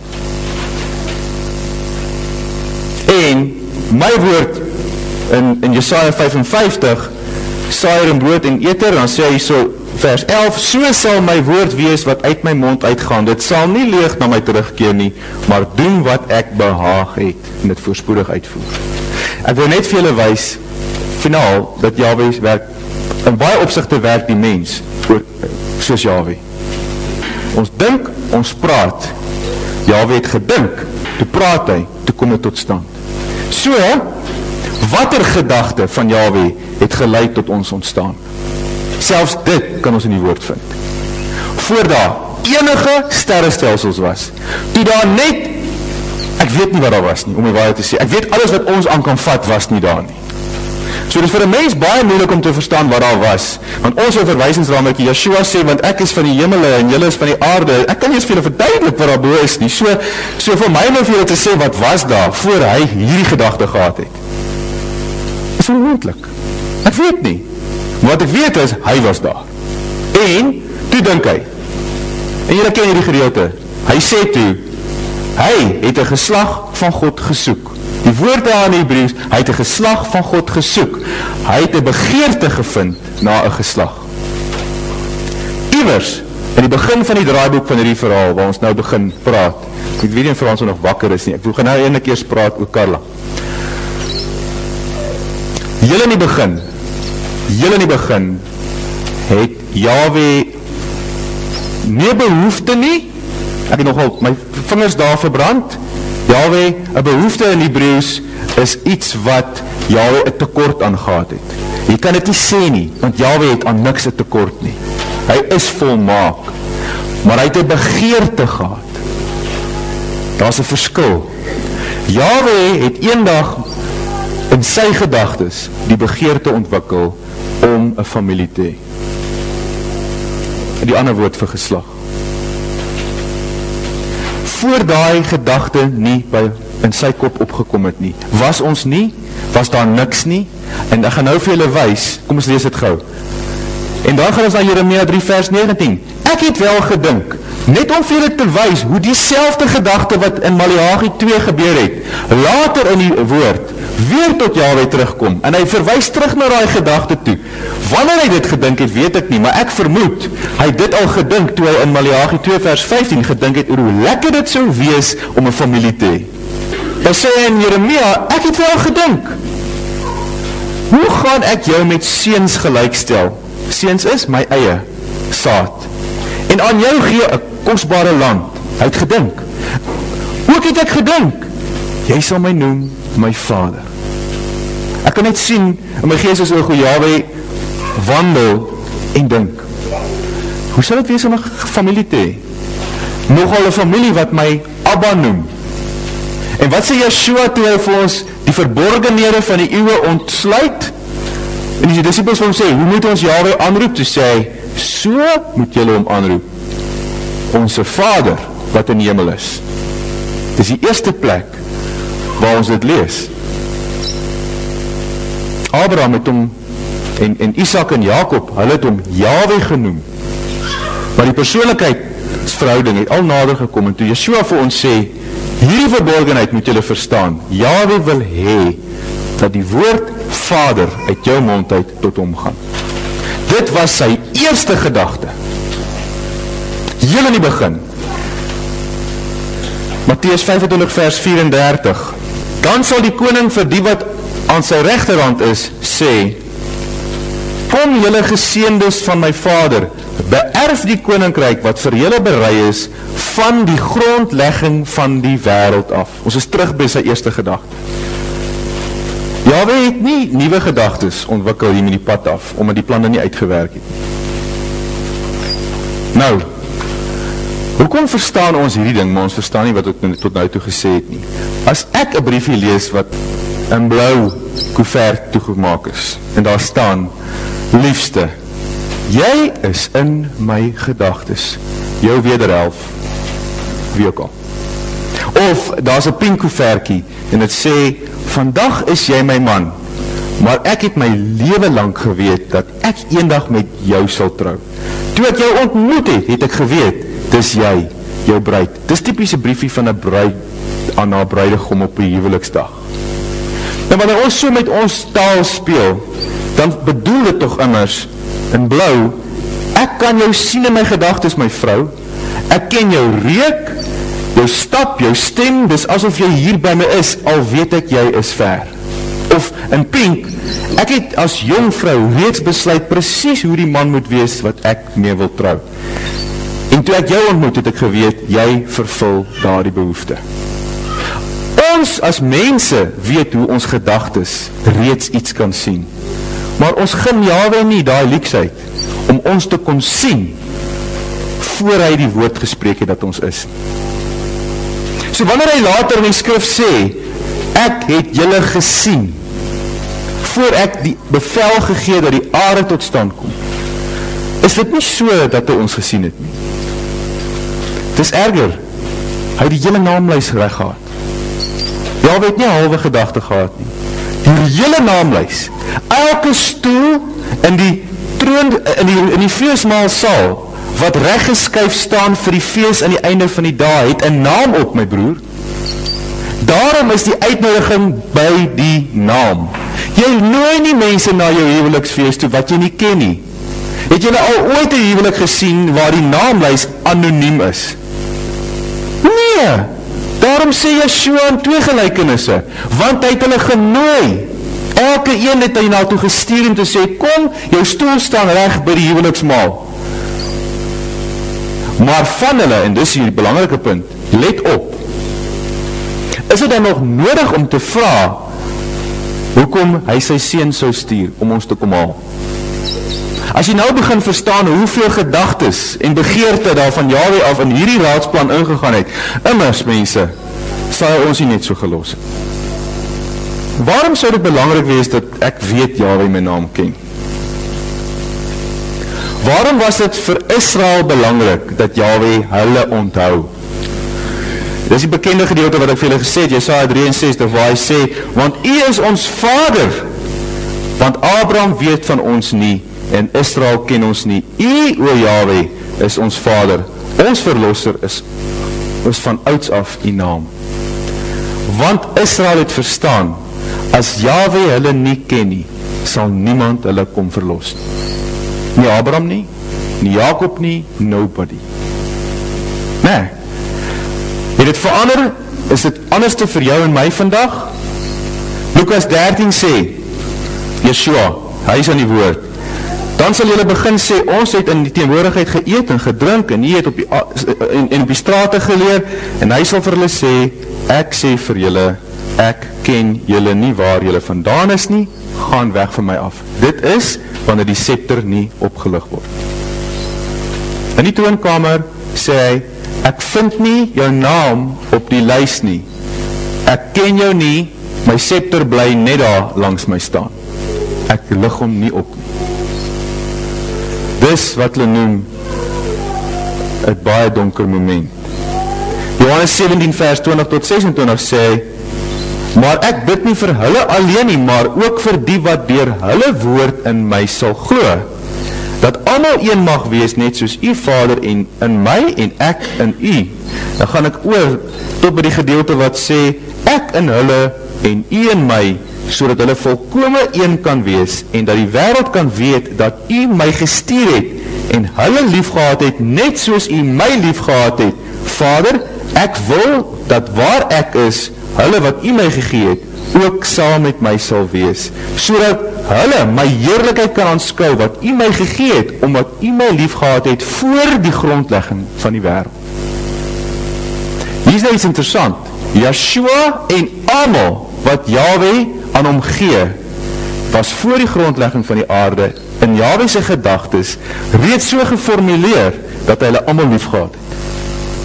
S1: En my woord in, in Jesaja vyf en vyftig, saaier en brood en eter, dan sê hy so, vers elf, so sal my woord wees wat uit my mond uitgaan, dit sal nie leeg na my terugkeer nie, maar doen wat ek behaag het, en dit voorspoedig uitvoer. Ek wil net vir julle wys, finaal, dat Jahwe werk, in baie opsigte werk die mens, voor, soos Jahwe. Ons dink, ons praat, Jahwe het gedink, toe praat hy, toe kom dit tot stand. So, watter gedagte van Jahwe het geleid tot ons ontstaan? Selfs dit kan ons in die woord vind. Voor daar enige sterrestelsels was, toe daar net, ek weet nie wat daar was nie, om my waarheid te sê, ek weet alles wat ons aan kan vat, was nie daar nie. So dit is vir 'n mens baie moeilik om te verstaan wat daar was, want ons verwysingsraamwerkie, Yeshua sê, want ek is van die hemele en julle is van die aarde, ek kan nie eens vir julle verduidelik wat daar bo is nie, so, so vir my om vir julle te sê wat was daar, voor hy hierdie gedagte gehad het, is onmoontlik. Ek weet nie. Wat ek weet is, hy was daar. En, toe dink hy, en julle ken hierdie gedeelte, hy sê toe, hy het 'n geslag van God gesoek. Die woord daar in Hebreëus, hy het 'n geslag van God gesoek. Hy het 'n begeerte gevind na 'n geslag. Iewers, in die begin van die draaiboek van hierdie verhaal, waar ons nou begin praat, ek weet nie of Frans nog wakker is nie, ek wil gaan nou eendag eers praat oor Karla. Julle in die begin, julle in die begin, het Jahwe nie behoefte nie, ek het nogal my vingers daar verbrand, Jahwe, 'n behoefte in Hebreëus is iets wat Jahwe 'n tekort aan gehad het. Jy kan dit nie sê nie, want Jahwe het aan niks 'n tekort nie. Hy is volmaak, maar hy het 'n begeerte gehad. Daar's 'n verskil. Jahwe het eendag in sy gedagtes die begeerte ontwikkel om 'n familie te hê. Die ander woord vir geslag. Voor daai gedagte nie by in sy kop opgekom het nie, was ons nie, was daar niks nie, en ek gaan nou vir julle wys, kom ons lees dit gou. En dan gaan ons na Jeremia drie vers negentien. Ek het wel gedink, net om vir julle te wys hoe dieselfde gedagte wat in Maleagi twee gebeur het, later in die woord weer tot Jahwe terugkom, en hy verwys terug na daai gedagte toe. Wanneer hy dit gedink het, weet ek nie, maar ek vermoed, hy het dit al gedink toe hy in Maleagi twee vers vyftien gedink het oor hoe lekker dit sou wees om 'n familie te hê. Dan sê hy in Jeremia, ek het wel gedink, hoe gaan ek jou met seuns gelykstel? Seuns is my eie saad. En aan jou gee 'n kosbare land. Hy het gedink. Ook het ek gedink, jy sal my noem my vader. Ek kan net sien in my gees is oor hoe Jahwe wandel en dink. Hoe sal dit wees om 'n familie te hê? Nogal 'n familie wat my Abba noem. En wat sê Yeshua toe hy vir ons die verborgenhede van die eeue ontsluit? En die disciples vir hom sê, hoe moet ons Jahwe aanroep? Toe sê hy, so moet julle hom aanroep. Onse Vader wat in die hemel is. Dis die eerste plek waar ons dit lees. Abraham het hom en, en Isaac en Jacob, hulle het hom Jahwe genoem. Maar die persoonlikheidsverhouding het al nader gekom en toe Yeshua vir ons sê, hierdie verborgenheid moet julle verstaan. Jahwe wil hê dat die woord Vader uit jou mond uit tot hom gaan. Dit was sy eerste gedagte. Heel in die begin. Matteus vyfentwintig vers vyf-en-dertig. Dan sal die koning vir die wat aan sy regterhand is, sê, kom julle geseëndes van my Vader, beerf die koninkryk wat vir julle berei is van die grondlegging van die wêreld af. Ons is terug by sy eerste gedagte. Jahwe het nie nuwe gedagtes ontwikkel hier met die pad af, omdat die planne nie uitgewerk het. Nou, Hoekom verstaan ons hierdie ding, maar ons verstaan nie wat ek tot nou toe gesê het nie? As ek 'n briefie lees wat in blou koevert toegemaak is, en daar staan, liefste, jy is in my gedagtes, jou wederhelf, wie ook al. Of, daar is 'n pink koevertjie, en het sê, vandag is jy my man, maar ek het my lewe lang geweet, dat ek eendag met jou sal trou. Toe ek jou ontmoet het, het ek geweet, dis jy, jou bruid. Dis typiese briefie van 'n bruid, aan haar bruidegom op die huweliksdag. En wanneer ons so met ons taal speel, dan bedoel dit tog immers, in blou, ek kan jou sien in my gedagtes, my vrou, ek ken jou reuk, jou stap, jou stem, dis asof jy hier by my is, al weet ek jy is ver. Of in pink, ek het as jong vrou reeds besluit precies hoe die man moet wees wat ek mee wil trou. En toe ek jou ontmoet het ek geweet, jy vervul daardie behoefte. Ons as mense weet hoe ons gedagtes reeds iets kan sien. Maar ons gun Jahwe nie daai leksheid om ons te kon sien voor hy die woord gespreek het dat ons is. So wanneer hy later in die skrif sê, ek het julle gesien, voor ek die bevel gegee dat die aarde tot stand kom, is dit nie so dat hy ons gesien het nie. Het is erger, hy het die hele naamlys reg gehad. Jahwe het nie halwe gedagte gehad nie. Die hele naamlys, elke stoel in die troon, in die, in die feesmaal saal, wat reggeskuif staan vir die fees aan die einde van die dag, het 'n naam op, my broer. Daarom is die uitnodiging by die naam. Jy nooi nie mense na jou huweliksfees toe wat jy nie ken nie. Het jy al ooit 'n huwelik gesien waar die naamlys anoniem is? Nee, daarom sê Yeshua in twee gelykenisse, want hy het hulle genooi. Elke een het hy na toe gestuur om te sê, kom, jou stoel staan reg by die huweliksmaal. Maar van hulle, en dis hier die belangrike punt, let op, is dit dan nog nodig om te vra, hoekom hy sy seun sou stuur, om ons te kom haal? As jy nou begin verstaan hoeveel gedagtes en begeerte daar van Jahwe af in hierdie raadsplan ingegaan het, immers mense, sal hy ons nie net so gelos het. Waarom sou dit belangrik wees dat ek weet Jahwe my naam ken? Waarom was dit vir Israel belangrik dat Jahwe hulle onthou? Dit is die bekende gedeelte wat ek vir julle gesê het, Jesaja drieënses, waar hy sê, want U is ons Vader, want Abraham weet van ons nie, en Israel ken ons nie. U, o Jahwe, is ons Vader, ons verlosser is, is van ouds af U naam. Want Israel het verstaan, as Jahwe hulle nie ken nie, sal niemand hulle kom verlos. Nie Abraham nie, nie Jacob nie, nobody. Nee, het het verander, is dit anderste vir jou en my vandag? Lukas dertien sê, Yeshua, hy is aan die woord, dan sal julle begin sê, ons het in die teenwoordigheid geëet en gedrink, en hy het op die, en, en op die strate geleer, en hy sal vir hulle sê, ek sê vir julle, ek ken julle nie waar julle vandaan is nie, gaan weg van my af. Dit is, wanneer die scepter nie opgelig word. In die troonkamer sê hy, ek vind nie jou naam op die lys nie, ek ken jou nie, my scepter bly net daar langs my staan, ek lig hom nie op nie. Dis wat hulle noem, het baie donker moment. Johannes sewentien vers twintig tot sesentwintig sê, maar ek bid nie vir hulle alleen nie, maar ook vir die wat deur hulle woord in my sal glo, dat almal een mag wees, net soos U Vader en in my en ek in U. Dan gaan ek oor tot by die gedeelte wat sê, ek in hulle en U in my, sodat hulle volkome een kan wees, en dat die wêreld kan weet, dat U my gestuur het, en hulle liefgehad het, net soos U my liefgehad het. Vader, ek wil, dat waar ek is, hulle wat U my gegee het, ook saam met my sal wees, sodat hulle my heerlikheid kan aanskou, wat U my gegee het, omdat U my liefgehad het, voor die grondlegging van die wêreld. Hier is nou iets interessant, Yeshua en almal, wat Jahwe aan hom gee, was voor die grondlegging van die aarde, in Jahwe se gedagtes, reeds so geformuleer, dat hy hulle almal lief gehad het.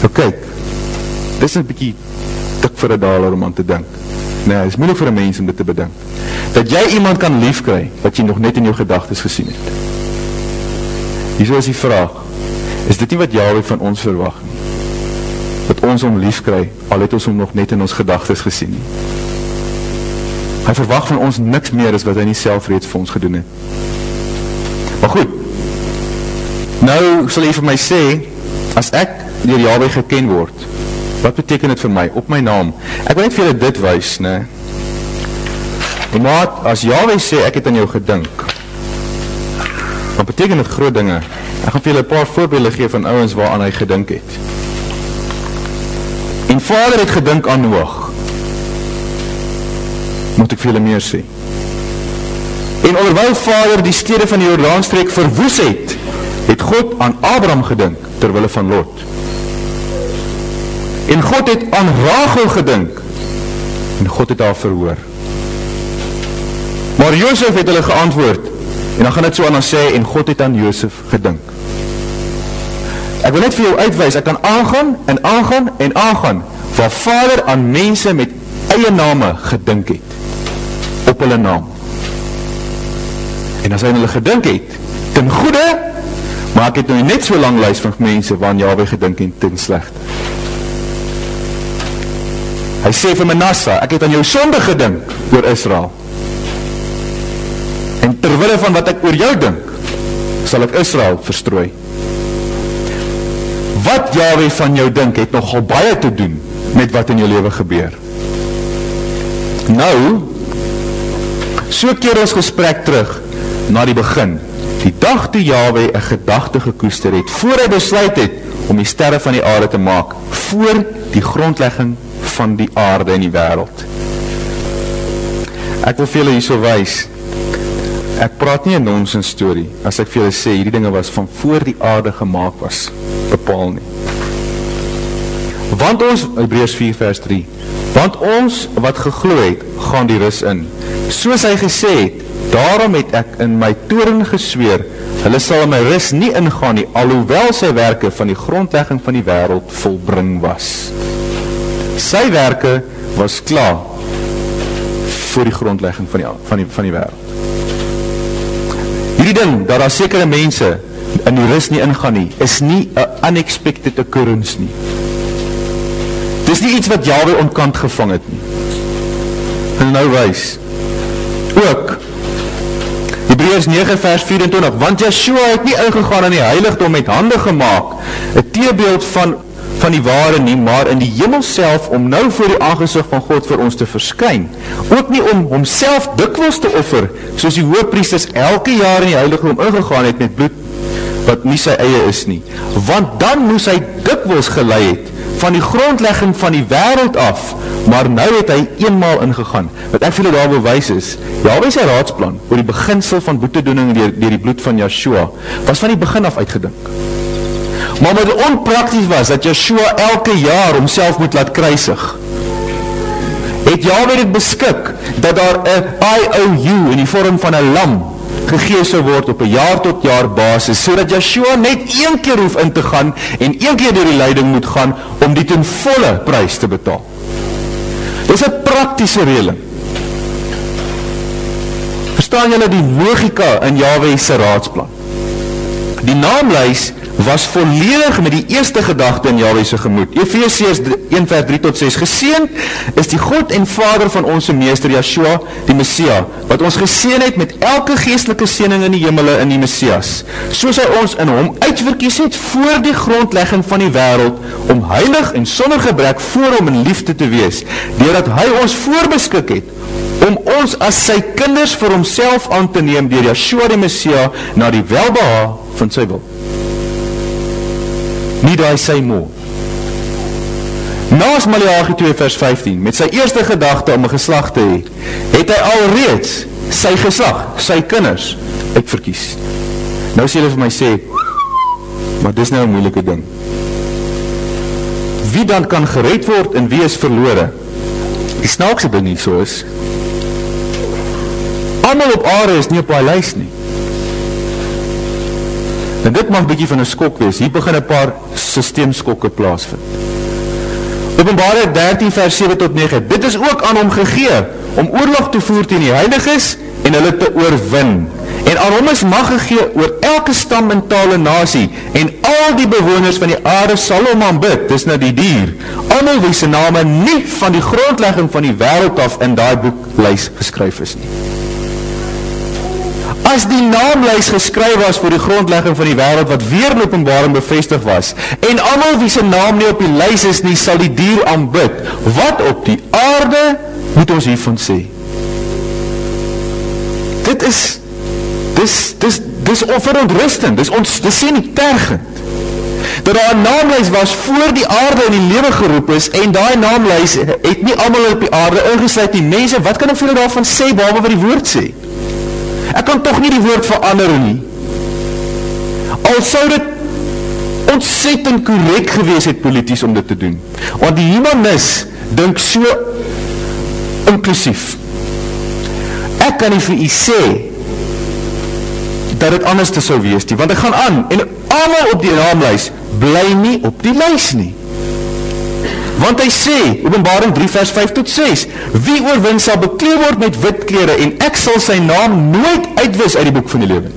S1: Nou kyk, dit is 'n bietjie dik vir 'n daler om aan te dink. Nee, het is moeilik vir 'n mens om dit te bedink. Dat jy iemand kan liefkry, wat jy nog net in jou gedagtes gesien het. Hierso is die vraag, is dit nie wat Jahwe van ons verwag nie? Dat ons hom liefkry, al het ons hom nog net in ons gedagtes gesien nie. Hy verwag van ons niks meer as wat hy nie self reeds vir ons gedoen het. Maar goed, nou sal jy vir my sê, as ek deur Jahwe geken word, wat beteken dit vir my, op my naam? Ek wil net vir julle dit wys, ne? En maat, as Jahwe sê, ek het aan jou gedink, dan beteken dit groot dinge. Ek gaan vir julle 'n paar voorbeelde gee van ouens waaraan hy gedink het. En Vader het gedink aan Noag. Moet ek vir julle meer sê. En onderwyl Vader die stede van die Jordaanstreek verwoes het, het God aan Abraham gedink, terwille van Lot. En God het aan Rachel gedink, en God het haar verhoor. Maar Josef het hulle geantwoord, en dan gaan dit so aan ons sê, en God het aan Josef gedink. Ek wil net vir jou uitwys, ek kan aangaan, en aangaan, en aangaan, waar Vader aan mense met eie name gedink het, op hulle naam. En as hy hulle gedink het, ten goede, maar ek het nou net so lang lys van mense, waaraan Jahwe gedink het, ten slegte. Hy sê vir Manasse, ek het aan jou sonde gedink, oor Israel. En terwille van wat ek oor jou dink, sal ek Israel verstrooi. Wat Jahwe van jou dink, het nogal baie te doen, met wat in jou lewe gebeur. Nou, so keer ons gesprek terug, na die begin, die dag toe Jahwe 'n gedagte gekoester het, voor hy besluit het, om die sterre van die aarde te maak, voor die grondlegging van die aarde en die wêreld. Ek wil vir julle hierso wys, ek praat nie 'n nonsens storie, as ek vir julle sê, hierdie dinge was van voor die aarde gemaak was, bepaal nie. Want ons, Hebreërs vier vers drie, want ons wat geglo het, gaan die rus in. Soos hy gesê het, daarom het ek in my toorn gesweer, hulle sal in my rus nie ingaan nie, alhoewel sy werke van die grondlegging van die wêreld volbring was. Sy werke was klaar voor die grondlegging van die, van die, van die wêreld. Hierdie ding, dat daar sekere mense in die rus nie ingaan nie, is nie 'n unexpected occurrence nie. Dis nie iets wat Jahwe ontkant gevang het nie. En nou wys, ook, Hebreërs nege vers vyf-en-twintig, want Yeshua het nie ingegaan in die heiligdom met hande gemaak, 'n teebeeld van, van die ware nie, maar in die hemel self, om nou voor die aangesig van God vir ons te verskyn, ook nie om homself dikwels te offer, soos die hoëpriesters elke jaar in die heiligdom ingegaan het met bloed, wat nie sy eie is nie, want dan moes hy dikwels gelei het, van die grondlegging van die wêreld af, maar nou het hy eenmaal ingegaan. Wat ek vir julle daar wil wys is, Jahwe sy raadsplan, oor die beginsel van boetedoening deur, deur die bloed van Yeshua, was van die begin af uitgedink. Maar wat onprakties was, dat Yeshua elke jaar homself moet laat kruisig, het Jahwe dit beskik, dat daar 'n I O U in die vorm van 'n lam, gegee sou word op 'n jaar tot jaar basis, sodat Yeshua net een keer hoef in te gaan, en een keer deur die lyding moet gaan, om die ten volle prys te betaal. Dit is 'n praktiese reëling. Verstaan julle die logika in Jahwe se raadsplan? Die naamlys was volledig met die eerste gedagte in Jahwe se gemoed. Efesiërs een vers drie tot ses, geseënd is die God en Vader van ons meester Yeshua, die Messia, wat ons geseën het met elke geestelike seëning in die hemele in die Messias, soos hy ons in hom uitverkies het voor die grondlegging van die wêreld, om heilig en sonder gebrek voor hom in liefde te wees, deurdat hy ons voorbeskik het, om ons as sy kinders vir homself aan te neem, deur Yeshua die Messia, na die welbehae van sy wil. Nie daai sy mo. Naas Maleagi twee vers vyftien, met sy eerste gedagte om 'n geslag te hê, het hy alreeds sy geslag, sy kinders, uitverkies. Nou sê hulle vir my sê, maar dis nou 'n moeilike ding. Wie dan kan gered word en wie is verlore? Die snaakse ding nie so is, almal op aarde is nie op daai lys nie. En dit mag bietjie van 'n skok wees. Hier begin 'n paar systeemskokke plaasvind. Openbaring dertien vers sewe tot nege. Dit is ook aan hom gegee om oorlog te voer teen die heiliges en hulle te oorwin. En aan hom is mag gegee oor elke stam en taal en nasie, en al die bewoners van die aarde sal hom aanbid, dis nou die dier, almal wie se name nie van die grondlegging van die wêreld af in daai boeklys geskryf is nie. As die naamlys geskryf was vir die grondlegging van die wêreld wat weer in Openbaring bevestig was, en almal wie se naam nie op die lys is nie, sal die dier aanbid. Wat op die aarde moet ons hiervan sê? Dit is dis dis dis onverontrustend. Dis ons dis sê nie tergend. Dat daar 'n naamlys was voor die aarde in die lewe geroep is, en daai naamlys het nie almal op die aarde ingesluit nie. Mense, wat kan ek vir julle daarvan sê behalwe wat die woord sê? Ek kan tog nie die woord verander nie. Al sou dit ontsettend korrek gewees het polities om dit te doen. Want die humanis dink so inklusief. Ek kan nie vir u sê dat dit anders te sou wees nie, want ek gaan aan, en almal op die naamlys bly nie op die lys nie. Want hy sê, Openbaring drie vers vyf tot ses, wie oorwin sal bekleed word met wit klere, en ek sal sy naam nooit uitwis uit die boek van die lewe.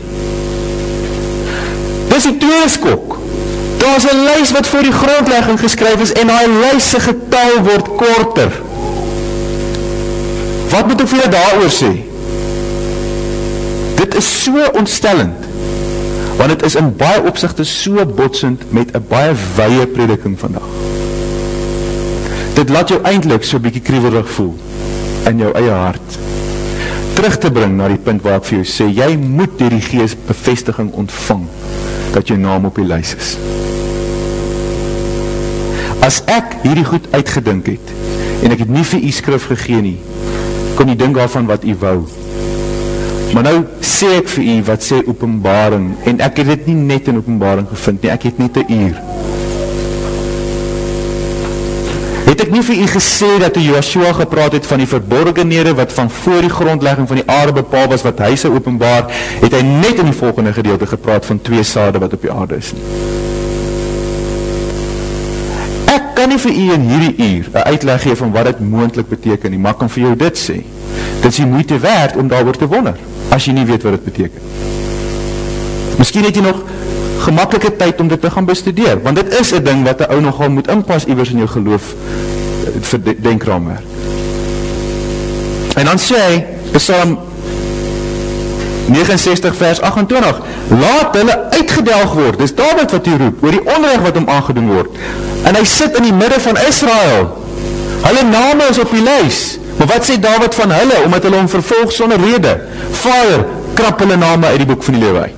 S1: Dis die tweede skok. Daar is 'n lys wat voor die grondlegging geskryf is, en daai lys se getal word korter. Wat moet ek vir julle daaroor sê? Dit is so ontstellend, want dit is in baie opsigte so botsend met 'n baie wye prediking vandag. Dit laat jou eintlik so 'n bietjie kriewelrig voel in jou eie hart. Terug te bring na die punt waar ek vir jou sê, jy moet deur die Gees bevestiging ontvang dat jou naam op die lys is. As ek hierdie goed uitgedink het, en ek het nie vir u skrif gegee nie, kon u dink daarvan wat u wou. Maar nou sê ek vir u wat sê Openbaring, en ek het dit nie net in Openbaring gevind nie, ek het net 'n uur. Het ek nie vir u gesê dat toe Joshua gepraat het van die verborgenhede wat van voor die grondlegging van die aarde bepaal was, wat hy sou openbaar, het hy net in die volgende gedeelte gepraat van twee sade wat op die aarde is nie. Ek kan nie vir u in hierdie uur 'n uitleg gee van wat dit moontlik beteken nie, maar kan vir jou dit sê. Dit is die moeite werd om daaroor te wonder, as jy nie weet wat dit beteken. Miskien het jy nog gemaklike tyd om dit te gaan bestudeer, want dit is 'n ding wat 'n ou nogal moet inpas iewers in jou geloof vir denkraamwerk. En dan sê hy, Psalm negenensestig vers agt en twintig, laat hulle uitgedelg word, dis Dawid wat hier roep, oor die onreg wat hom aangedoen word, en hy sit in die midde van Israel, hulle name is op die lys, maar wat sê Dawid van hulle, omdat hulle hom vervolg sonder rede? Vader, krap hulle name uit die boek van die lewe uit.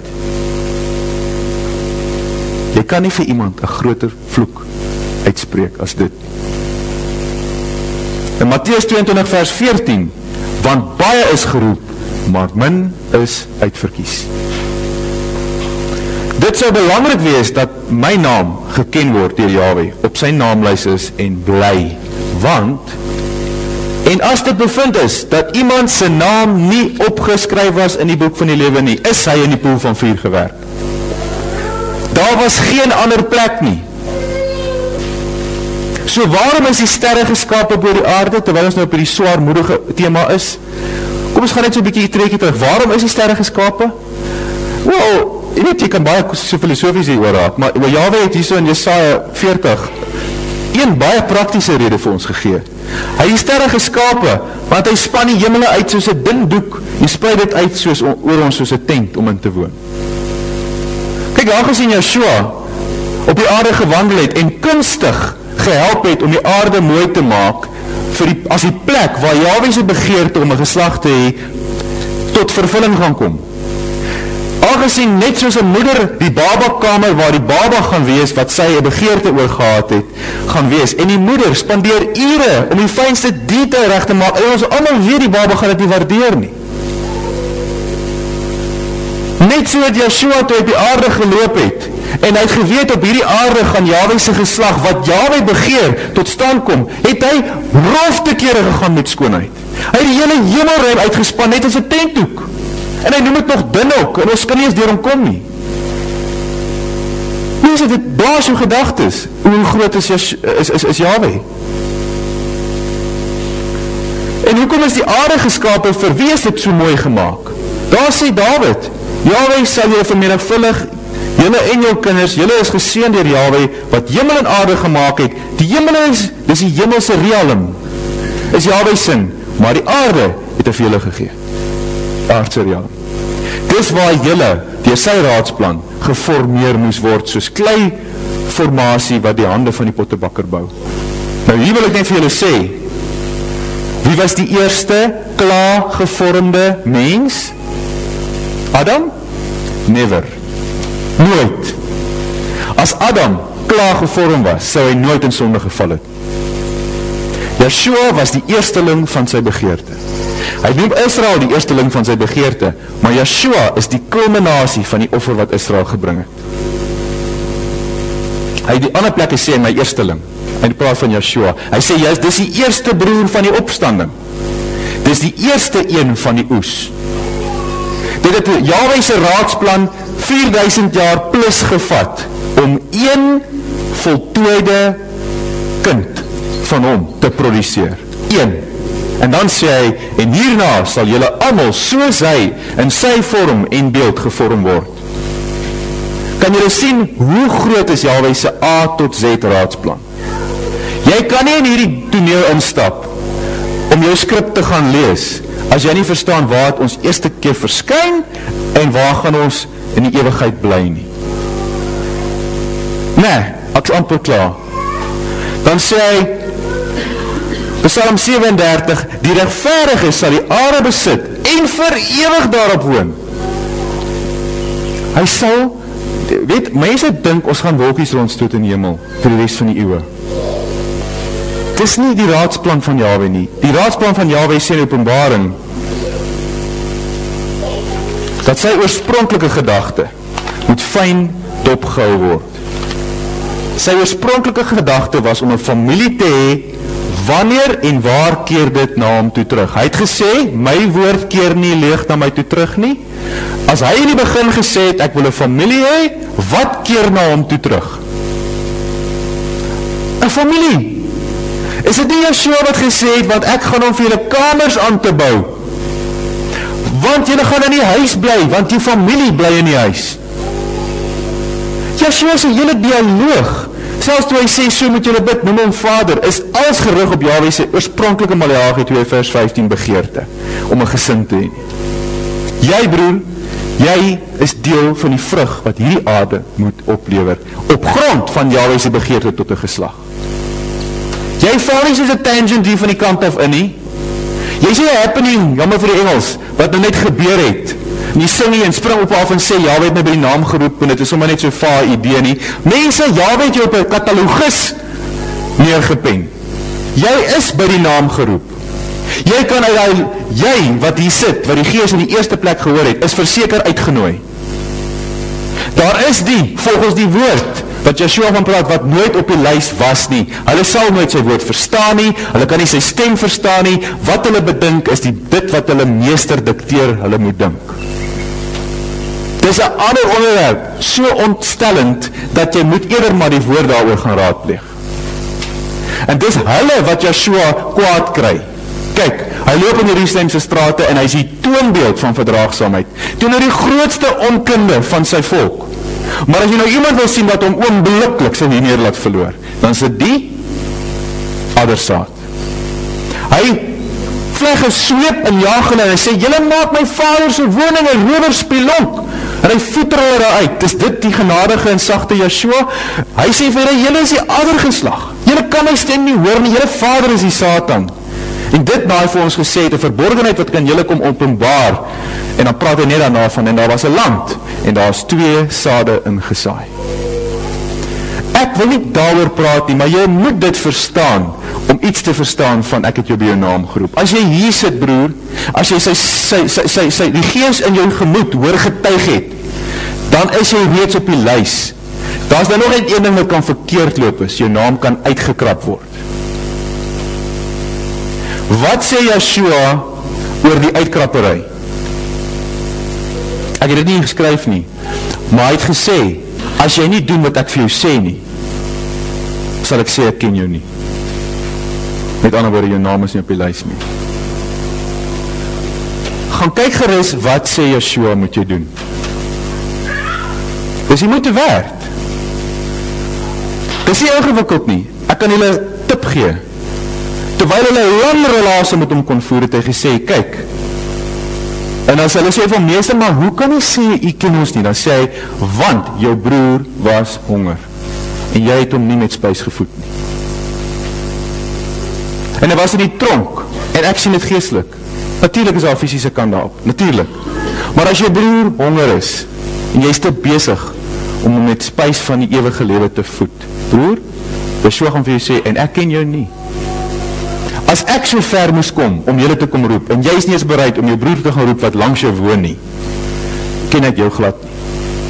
S1: Jy kan nie vir iemand 'n groter vloek uitspreek as dit. In Matteus twee en twintig vers veertien, want baie is geroep, maar min is uitverkies. Dit sou belangrik wees dat my naam geken word deur Jahwe, op sy naamlys is en bly, want en as dit bevind is dat iemand se naam nie opgeskryf was in die boek van die lewe nie, is hy in die poel van vuur gewerp. Daar was geen ander plek nie. So waarom is die sterre geskape op die aarde, terwyl ons nou op die swaarmoedige thema is? Kom ons gaan net so 'n bietjie trekkie terug. Waarom is die sterre geskape? Wel, jy weet, jy kan baie so filosofies hieroor raak, maar Jahwe het hierso in Jesaja veertig een baie praktiese rede vir ons gegee. Hy het die sterre geskape, want hy span die hemele uit soos 'n dun doek, en sprei dit uit soos oor ons soos 'n tent om in te woon. Kyk, aangesien Joshua op die aarde gewandel het en kunstig gehelp het om die aarde mooi te maak vir die, as die plek waar Jahwe se begeerte om 'n geslag te hê tot vervulling gaan kom. Aangesien net soos 'n moeder die babakamer waar die baba gaan wees wat sy 'n begeerte oor gehad het, gaan wees, en die moeder spandeer ure om die fynste detail reg te maak, en ons almal weet die baba gaan dit nie waardeer nie. Net so het Joshua toe op die aarde geloop het, en hy het geweet op hierdie aarde gaan Jahwe se geslag, wat Jahwe begeer, tot stand kom, het hy rof te kere gegaan met skoonheid. Hy het die hele hemelruim uitgespan, net as 'n tentdoek. En hy noem het nog Dinok, en ons kan nie eens deur hom kom nie. mense, dit blaas jou gedagtes. Hoe groot is, is, is, is Yahweh? En hoekom is die aarde geskapen, vir wie is dit so mooi gemaak? Daar sê Dawid, Yahweh sal julle vermenigvuldig, julle en jou kinders, julle is geseën deur Yahweh, wat hemel en aarde gemaak het. Die hemel is, dis die hemelse realm, is Yahweh sin, maar die aarde het hy vir julle gegee. Aardse realm. Dis waar julle, deur sy raadsplan, geformeer moes word, soos klei formasie wat die hande van die pottebakker bou. Nou hier wil ek net vir julle sê, wie was die eerste klaar gevormde mens? Adam? Never. Nooit. As Adam klaar gevorm was, sou hy nooit in sonde geval het. Yeshua was die eersteling van sy begeerte. Hy noem Israel die eersteling van sy begeerte, maar Yeshua is die kulminasie van die offer wat Israel gebring het. Hy het die ander plekke sê, my eersteling. Hy praat van Yeshua. Hy sê, juist, dis die eerste broer van die opstanding. Dis die eerste een van die oes. Dit het Yahweh se raadsplan vier duisend jaar plus gevat, om een voltooide kind van hom te produseer. Een. En dan sê hy, en hierna sal julle almal soos hy in sy vorm en beeld gevorm word. Kan julle sien hoe groot is Yahweh se A tot Z raadsplan? Jy kan nie in hierdie toneel instap om jou skrip te gaan lees as jy nie verstaan waar het ons eerste keer verskyn en waar gaan ons in die ewigheid bly nie. Nee, ek is amper klaar. Dan sê hy Psalm sewe en dertig, die regverdige sal die aarde besit en vir ewig daarop woon. Hy sal, weet, mense dink ons gaan wolkies rondstoot in die hemel vir die rest van die eeuwe. Dit is nie die raadsplan van Yahweh nie. Die raadsplan van Yahweh sê in Openbaring dat sy oorspronklike gedagte moet fyn dopgehou word. Sy oorspronklike gedagte was om 'n familie te hê. Wanneer en waar keer dit na hom toe terug? Hy het gesê, my woord keer nie leeg na my toe terug nie. As hy in die begin gesê het, ek wil 'n familie hê, wat keer na hom toe terug? 'n Familie. Is dit nie Yeshua wat gesê het, want ek gaan hom vir julle kamers aan te bou? Want julle gaan in die huis bly, want die familie bly in die huis. Yeshua is 'n hele dialoog. Selfs toe hy sê, so moet julle bid, noem hom Vader, is alles gerig op Yahweh se oorspronklike Maleagi twee vers vyftien begeerte, om 'n gesin te hê. Jy broer, jy is deel van die vrug wat hierdie aarde moet oplewer, op grond van Yahweh se begeerte tot 'n geslag. Jy val nie soos 'n tangent hier van die kant af in nie. Jy sê 'n happening, jammer vir die Engels, wat nou net gebeur het. En jy sing nie en spring op af en sê, Yahweh het my by die naam geroep, en het is sommer net so vaar idee nie. Mense, Yahweh het jou op 'n katalogus neergepen. Jy is by die naam geroep. Jy kan uit, jy wat hier sit, wat die Gees in die eerste plek gehoor het, is verseker uitgenooi. Daar is die, volgens die woord, wat Yeshua van praat, wat nooit op die lys was nie. Hulle sal nooit sy woord verstaan nie, hulle kan nie sy stem verstaan nie. Wat hulle bedink is die dit wat hulle meester dikteer, hulle moet dink. Dis 'n ander onderwerp, so ontstellend, dat jy moet eerder maar die woord daaroor gaan raadpleeg. En dis hulle wat Yeshua kwaad kry. Kyk, hy loop in die Jerusalemse strate en hy is die toonbeeld van verdraagsaamheid, teenoor die grootste onkunde van sy volk. Maar as jy nou iemand wil sien wat hom ongelukkig sy neer laat verloor, dan is dit die addersaad. Hy vleg een sweep en jaag hulle en hy sê, julle maak my vader se woning 'n rowerspelonk. En hy voeter hulle uit. Dis dit die genadige en sagte Yeshua. Hy sê vir hulle, julle is die addergeslag. Julle kan my stem nie hoor nie, julle vader is die Satan. En dit na hy vir ons gesê het, 'n verborgenheid wat kan julle kom openbaar. En dan praat hy net daarna van, en daar was 'n land, en daar is twee sade ingesaai. Ek wil nie daaroor praat nie, maar jy moet dit verstaan, om iets te verstaan van, ek het jou by jou naam geroep. As jy hier sit, broer, as jy sy, sy, sy, sy, sy, die Gees in jou gemoed hoor getuig het, dan is jy reeds op die lys. Daar is dan nog net een ding wat kan verkeerd loop is, jou naam kan uitgekrap word. Wat sê Yeshua oor die uitkrapperij? Ek het dit nie geskryf nie, maar hy het gesê, as jy nie doen wat ek vir jou sê nie, sal ek sê ek ken jou nie. Met ander woorde, jou naam is nie op die lys nie. Gaan kyk gerus, wat sê Joshua moet jy doen? Dis nie moeite werd. Dis nie ingewikkeld nie. Ek kan julle tip gee. Terwyl hulle 'n lang relasie met hom kon voer, het hy gesê, kyk, en as hulle sê van meester, maar hoe kan hy sê, jy ken ons nie? Dan sê hy, want jou broer was honger, en jy het hom nie met spys gevoed nie. En hy was in die tronk, en ek sien dit geestelik. Natuurlijk is daar fisiese kant daarop, natuurlijk. Maar as jou broer honger is, en jy is te besig om hom met spys van die ewige lewe te voed, broer, Joshua gaan vir jou sê, en ek ken jou nie. As ek so ver moes kom, om julle te kom roep, en jy is nie eens bereid om jou broer te gaan roep, wat langs jou woon nie, ken ek jou glad nie.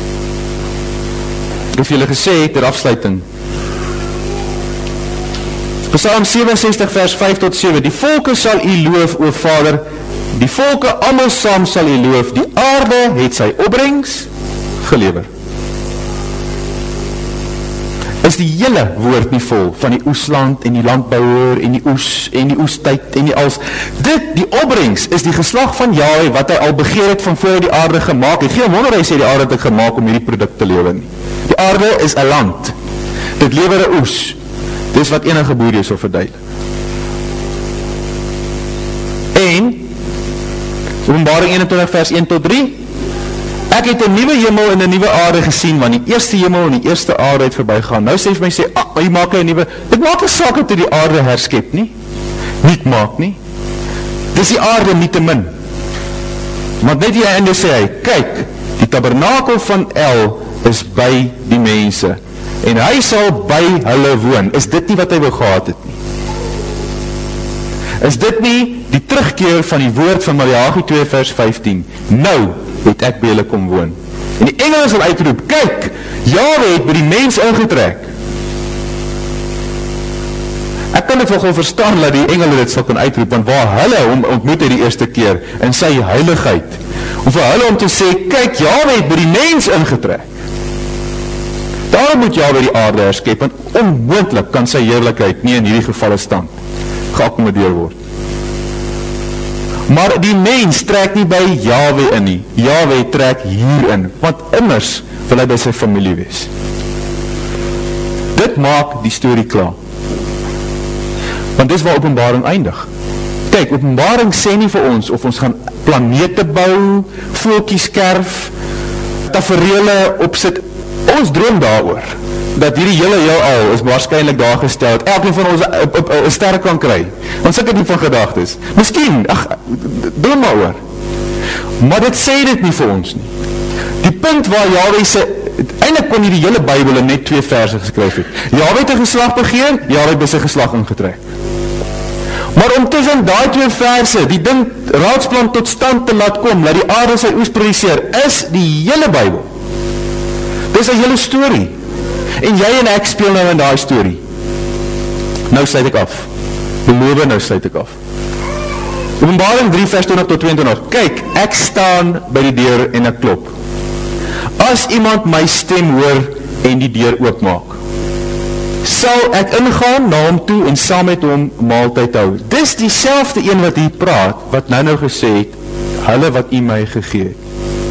S1: Ek het julle gesê, ter afsluiting, Psalm seventy-six vers five tot seven, die volke sal u loof, o Vader, die volke almal saam sal u loof, die aarde het sy opbrengs gelewer. Is die hele woord nie vol van die oesland en die landbouer en die oes en die oestyd en die als. Dit, die opbrengs, is die geslag van Jahwe wat hy al begeer het van voor hy die aarde gemaak het. Geen wonder hy sê die aarde het ek gemaak om hierdie product te lewe nie. Die aarde is 'n land. Dit lewer 'n oes. Dis wat enige boer jou sal verduidelik. En Openbaring eenentwintig vers one tot three, ek het 'n nuwe hemel en 'n nuwe aarde gesien, want die eerste hemel en die eerste aarde het verbygaan. Nou sê vir my sê, ah, maar jy maak 'n nuwe, dit maak 'n saak dat jy die aarde herskep nie. Nie maak nie. Dis die aarde nie te min. Maar net die einde sê hy, kyk, die tabernakel van El is by die mense, en hy sal by hulle woon. Is dit nie wat hy wou gehad het nie? Is dit nie die terugkeer van die woord van Maleagi two vers fifteen? Nou het ek by hulle kom woon. En die engele sal uitroep, kyk, Jahwe het by die mens ingetrek. Ek kan dit wel gewoon verstaan dat die engele dit sal kan uitroep, want waar hulle hom ontmoet het die eerste keer, in sy heiligheid, om vir hulle om te sê, kyk, Jahwe het by die mens ingetrek. Daarom moet Jahwe die aarde herskep, want onmoontlik kan sy heerlikheid nie in hierdie gevalle stand geakkommodeer word. Maar die mens trek nie by Jahwe in nie. Jahwe trek hierin, want immers wil hy by sy familie wees. Dit maak die storie klaar. Want dis waar Openbaring eindig. Kyk, Openbaring sê nie vir ons of ons gaan planete bou, voeltjies kerf, taferele opsit. Ons droom daaroor, dat hierdie hele heelal is waarskynlik daar gestel, dat elkeen van ons een sterre kan kry. Want sulke nie van gedagtes. Miskien, ach, droom maar oor. Maar dit sê dit nie vir ons nie. Die punt waar Jahwe sê, eintlik kon die hele Bybel in net twee verse geskryf het. Jahwe het 'n geslag begeer, Jahwe het by sy geslag ingetrek. Maar om tussen daai twee verse, die ding raadsplan tot stand te laat kom, laat die aarde sy oes produseer, is die hele Bybel. Dis 'n hele storie. En jy en ek speel nou in daai storie. Nou sluit ek af. Beloof, nou sluit ek af. Openbaring three vers twenty tot twenty-one. Kyk, ek staan by die deur en ek klop. As iemand my stem hoor en die deur oopmaak, sal ek ingaan na hom toe en saam met hom maaltyd hou. Dis dieselfde een wat hier praat, wat nou nou gesê het, hulle wat u my gegee het.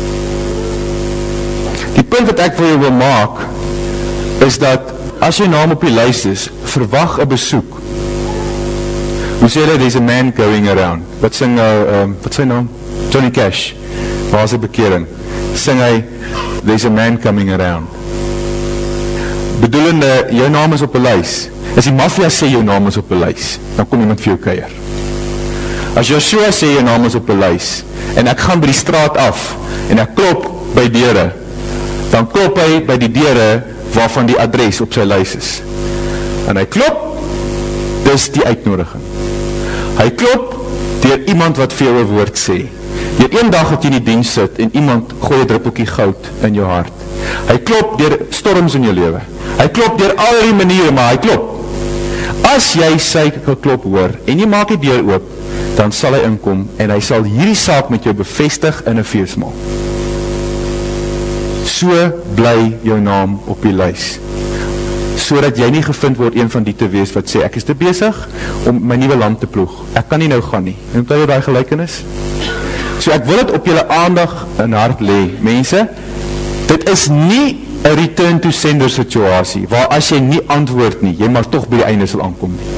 S1: Die punt wat ek vir jou wil maak, is dat, as jou naam op die lys is, verwag 'n besoek. Hoe sê hulle, there's a man going around. Wat sing, uh, um, wat sy naam? Johnny Cash. Waar is die bekering? Sing hy, there's a man coming around. Bedoelende, jou naam is op 'n lys. As die mafia sê jou naam is op 'n lys, dan kom iemand vir jou kuier. As Joshua sê jou naam is op 'n lys, en ek gaan by die straat af, en ek klop by deure, dan klop hy by die deure waarvan die adres op sy lys is. En hy klop, dis die uitnodiging. Hy klop deur iemand wat vir jou 'n woord sê. Deur een dag dat jy in die diens sit en iemand gooi 'n druppeltjie goud in jou hart. Hy klop deur storms in jou lewe. Hy klop deur al die maniere, maar hy klop. As jy sy geklop hoor en jy maak die deur oop, dan sal hy inkom en hy sal hierdie saak met jou bevestig in 'n feesmaal. so bly jou naam op die lys. Sodat jy nie gevind word een van die te wees wat sê, ek is te besig om my nuwe land te ploeg. Ek kan nie nou gaan nie. En onthou jy daai gelykenis? So ek wil dit op julle aandag en hart lê. Mense, dit is nie 'n return to sender situasie, waar as jy nie antwoord nie, jy maar tog by die einde sal aankom nie.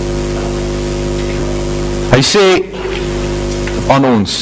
S1: Hy sê aan ons,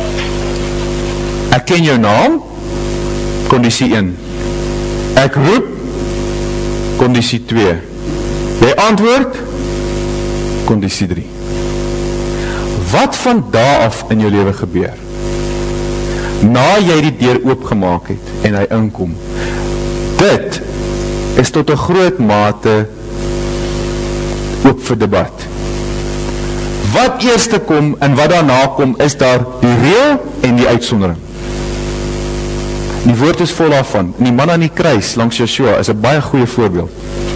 S1: ek ken jou naam, kondisie een. Ek roep, kondisie twee. Jy antwoord, kondisie drie. Wat van daar af in jou lewe gebeur? Na jy die deur oopgemaak het en hy inkom, dit is tot 'n groot mate oop vir debat. Wat eerste kom en wat daarna kom, is daar die reël en die uitsondering. Die woord is vol daarvan. En die man aan die kruis langs Joshua is 'n baie goeie voorbeeld.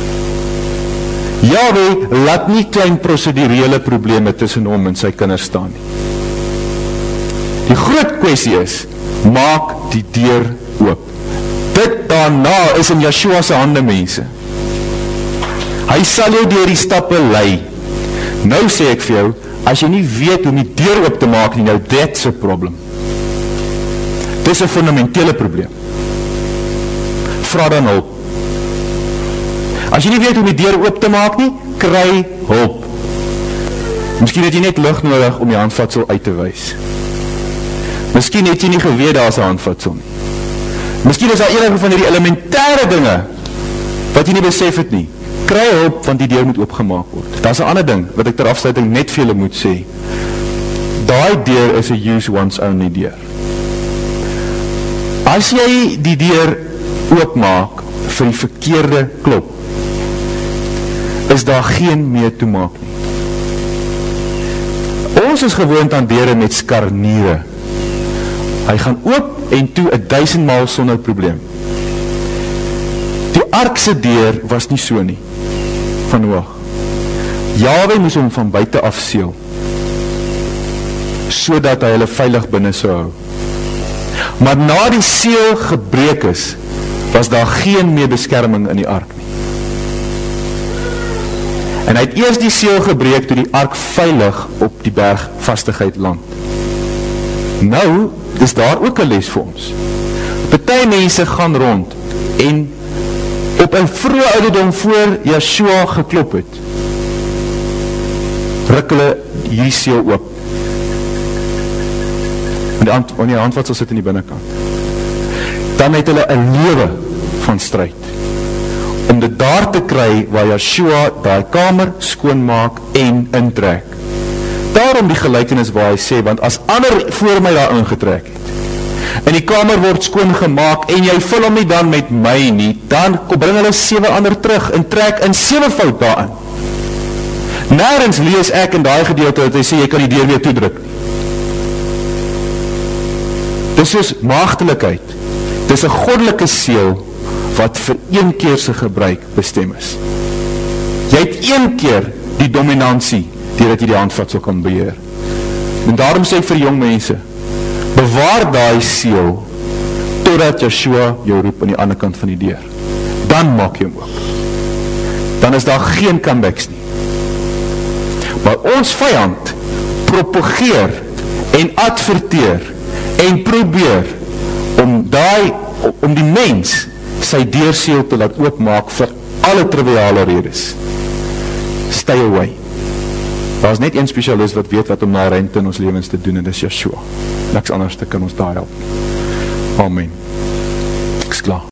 S1: Yahweh laat nie klein prosedurele probleme tussen hom en sy kinders staan nie. Die groot kwessie is, maak die deur oop. Dit daarna is in Joshua se hande, mense. Hy sal jou deur die stappe lei. Nou sê ek vir jou, as jy nie weet hoe om die deur oop te maak nie, nou that's a problem. Dis 'n fundamentele probleem. Vra dan hulp. As jy nie weet hoe om die deur oop te maak nie, kry hulp. Miskien het jy net lig nodig om die handvatsel uit te wys. Miskien het jy nie geweet daar is 'n handvatsel nie. Miskien is daar enige van hierdie elementêre dinge wat jy nie besef het nie. Kry hulp, want die deur moet oopgemaak word. Daar's 'n ander ding wat ek ter afsluiting net vir julle moet sê. Daai deur is 'n use once only deur. As jy die deur oopmaak vir die verkeerde klop, is daar geen meer toemaak nie. Ons is gewoond aan deure met skarniere. Hy gaan oop en toe 'n duisend maal sonder probleem. Die ark se deur was nie so nie, van Noag. Jahwe moes hom van buite af seël, sodat hy hulle veilig binne sou hou. Maar na die seël gebreek is, was daar geen meer beskerming in die ark nie. En hy het eers die seël gebreek toe die ark veilig op die berg vastigheid land. Nou, dis daar ook 'n les vir ons. Party mense gaan rond en op 'n vroeë ouderdom voor Joshua geklop het, ruk hulle hierdie seël oop. En die, hand, die handvatsel sit in die binnekant. Dan het hulle 'n lewe van stryd om dit daar te kry waar Joshua daai kamer skoonmaak en intrek. Daarom die gelykenis waar hy sê, want as ander voor my daar ingetrek het, en die kamer word skoongemaak, en jy vul hom nie dan met my nie, dan bring hulle sewe ander terug, en trek in sewe fout daarin. Nêrens lees ek in daai gedeelte dat hy sê, jy kan die deur weer toedruk. Dis soos maagdelikheid. Dis 'n goddelike seël, wat vir een keer se gebruik bestem is. Jy het een keer die dominansie, deurdat jy die handvatsel kan beheer. En daarom sê ek vir jong mense, bewaar daai seël, totdat Joshua jou roep aan die ander kant van die deur. Dan maak jy hom oop. Dan is daar geen comebacks nie. Maar ons vyand propageer en adverteer en probeer om daai, om die mens sy deurseël te laat oopmaak vir alle triviale redes. Stay away. Daar is net een spesialist wat weet wat om na rente in ons lewens te doen, en dis Joshua. Niks anders te kan ons daar help. Amen. Ek's klaar.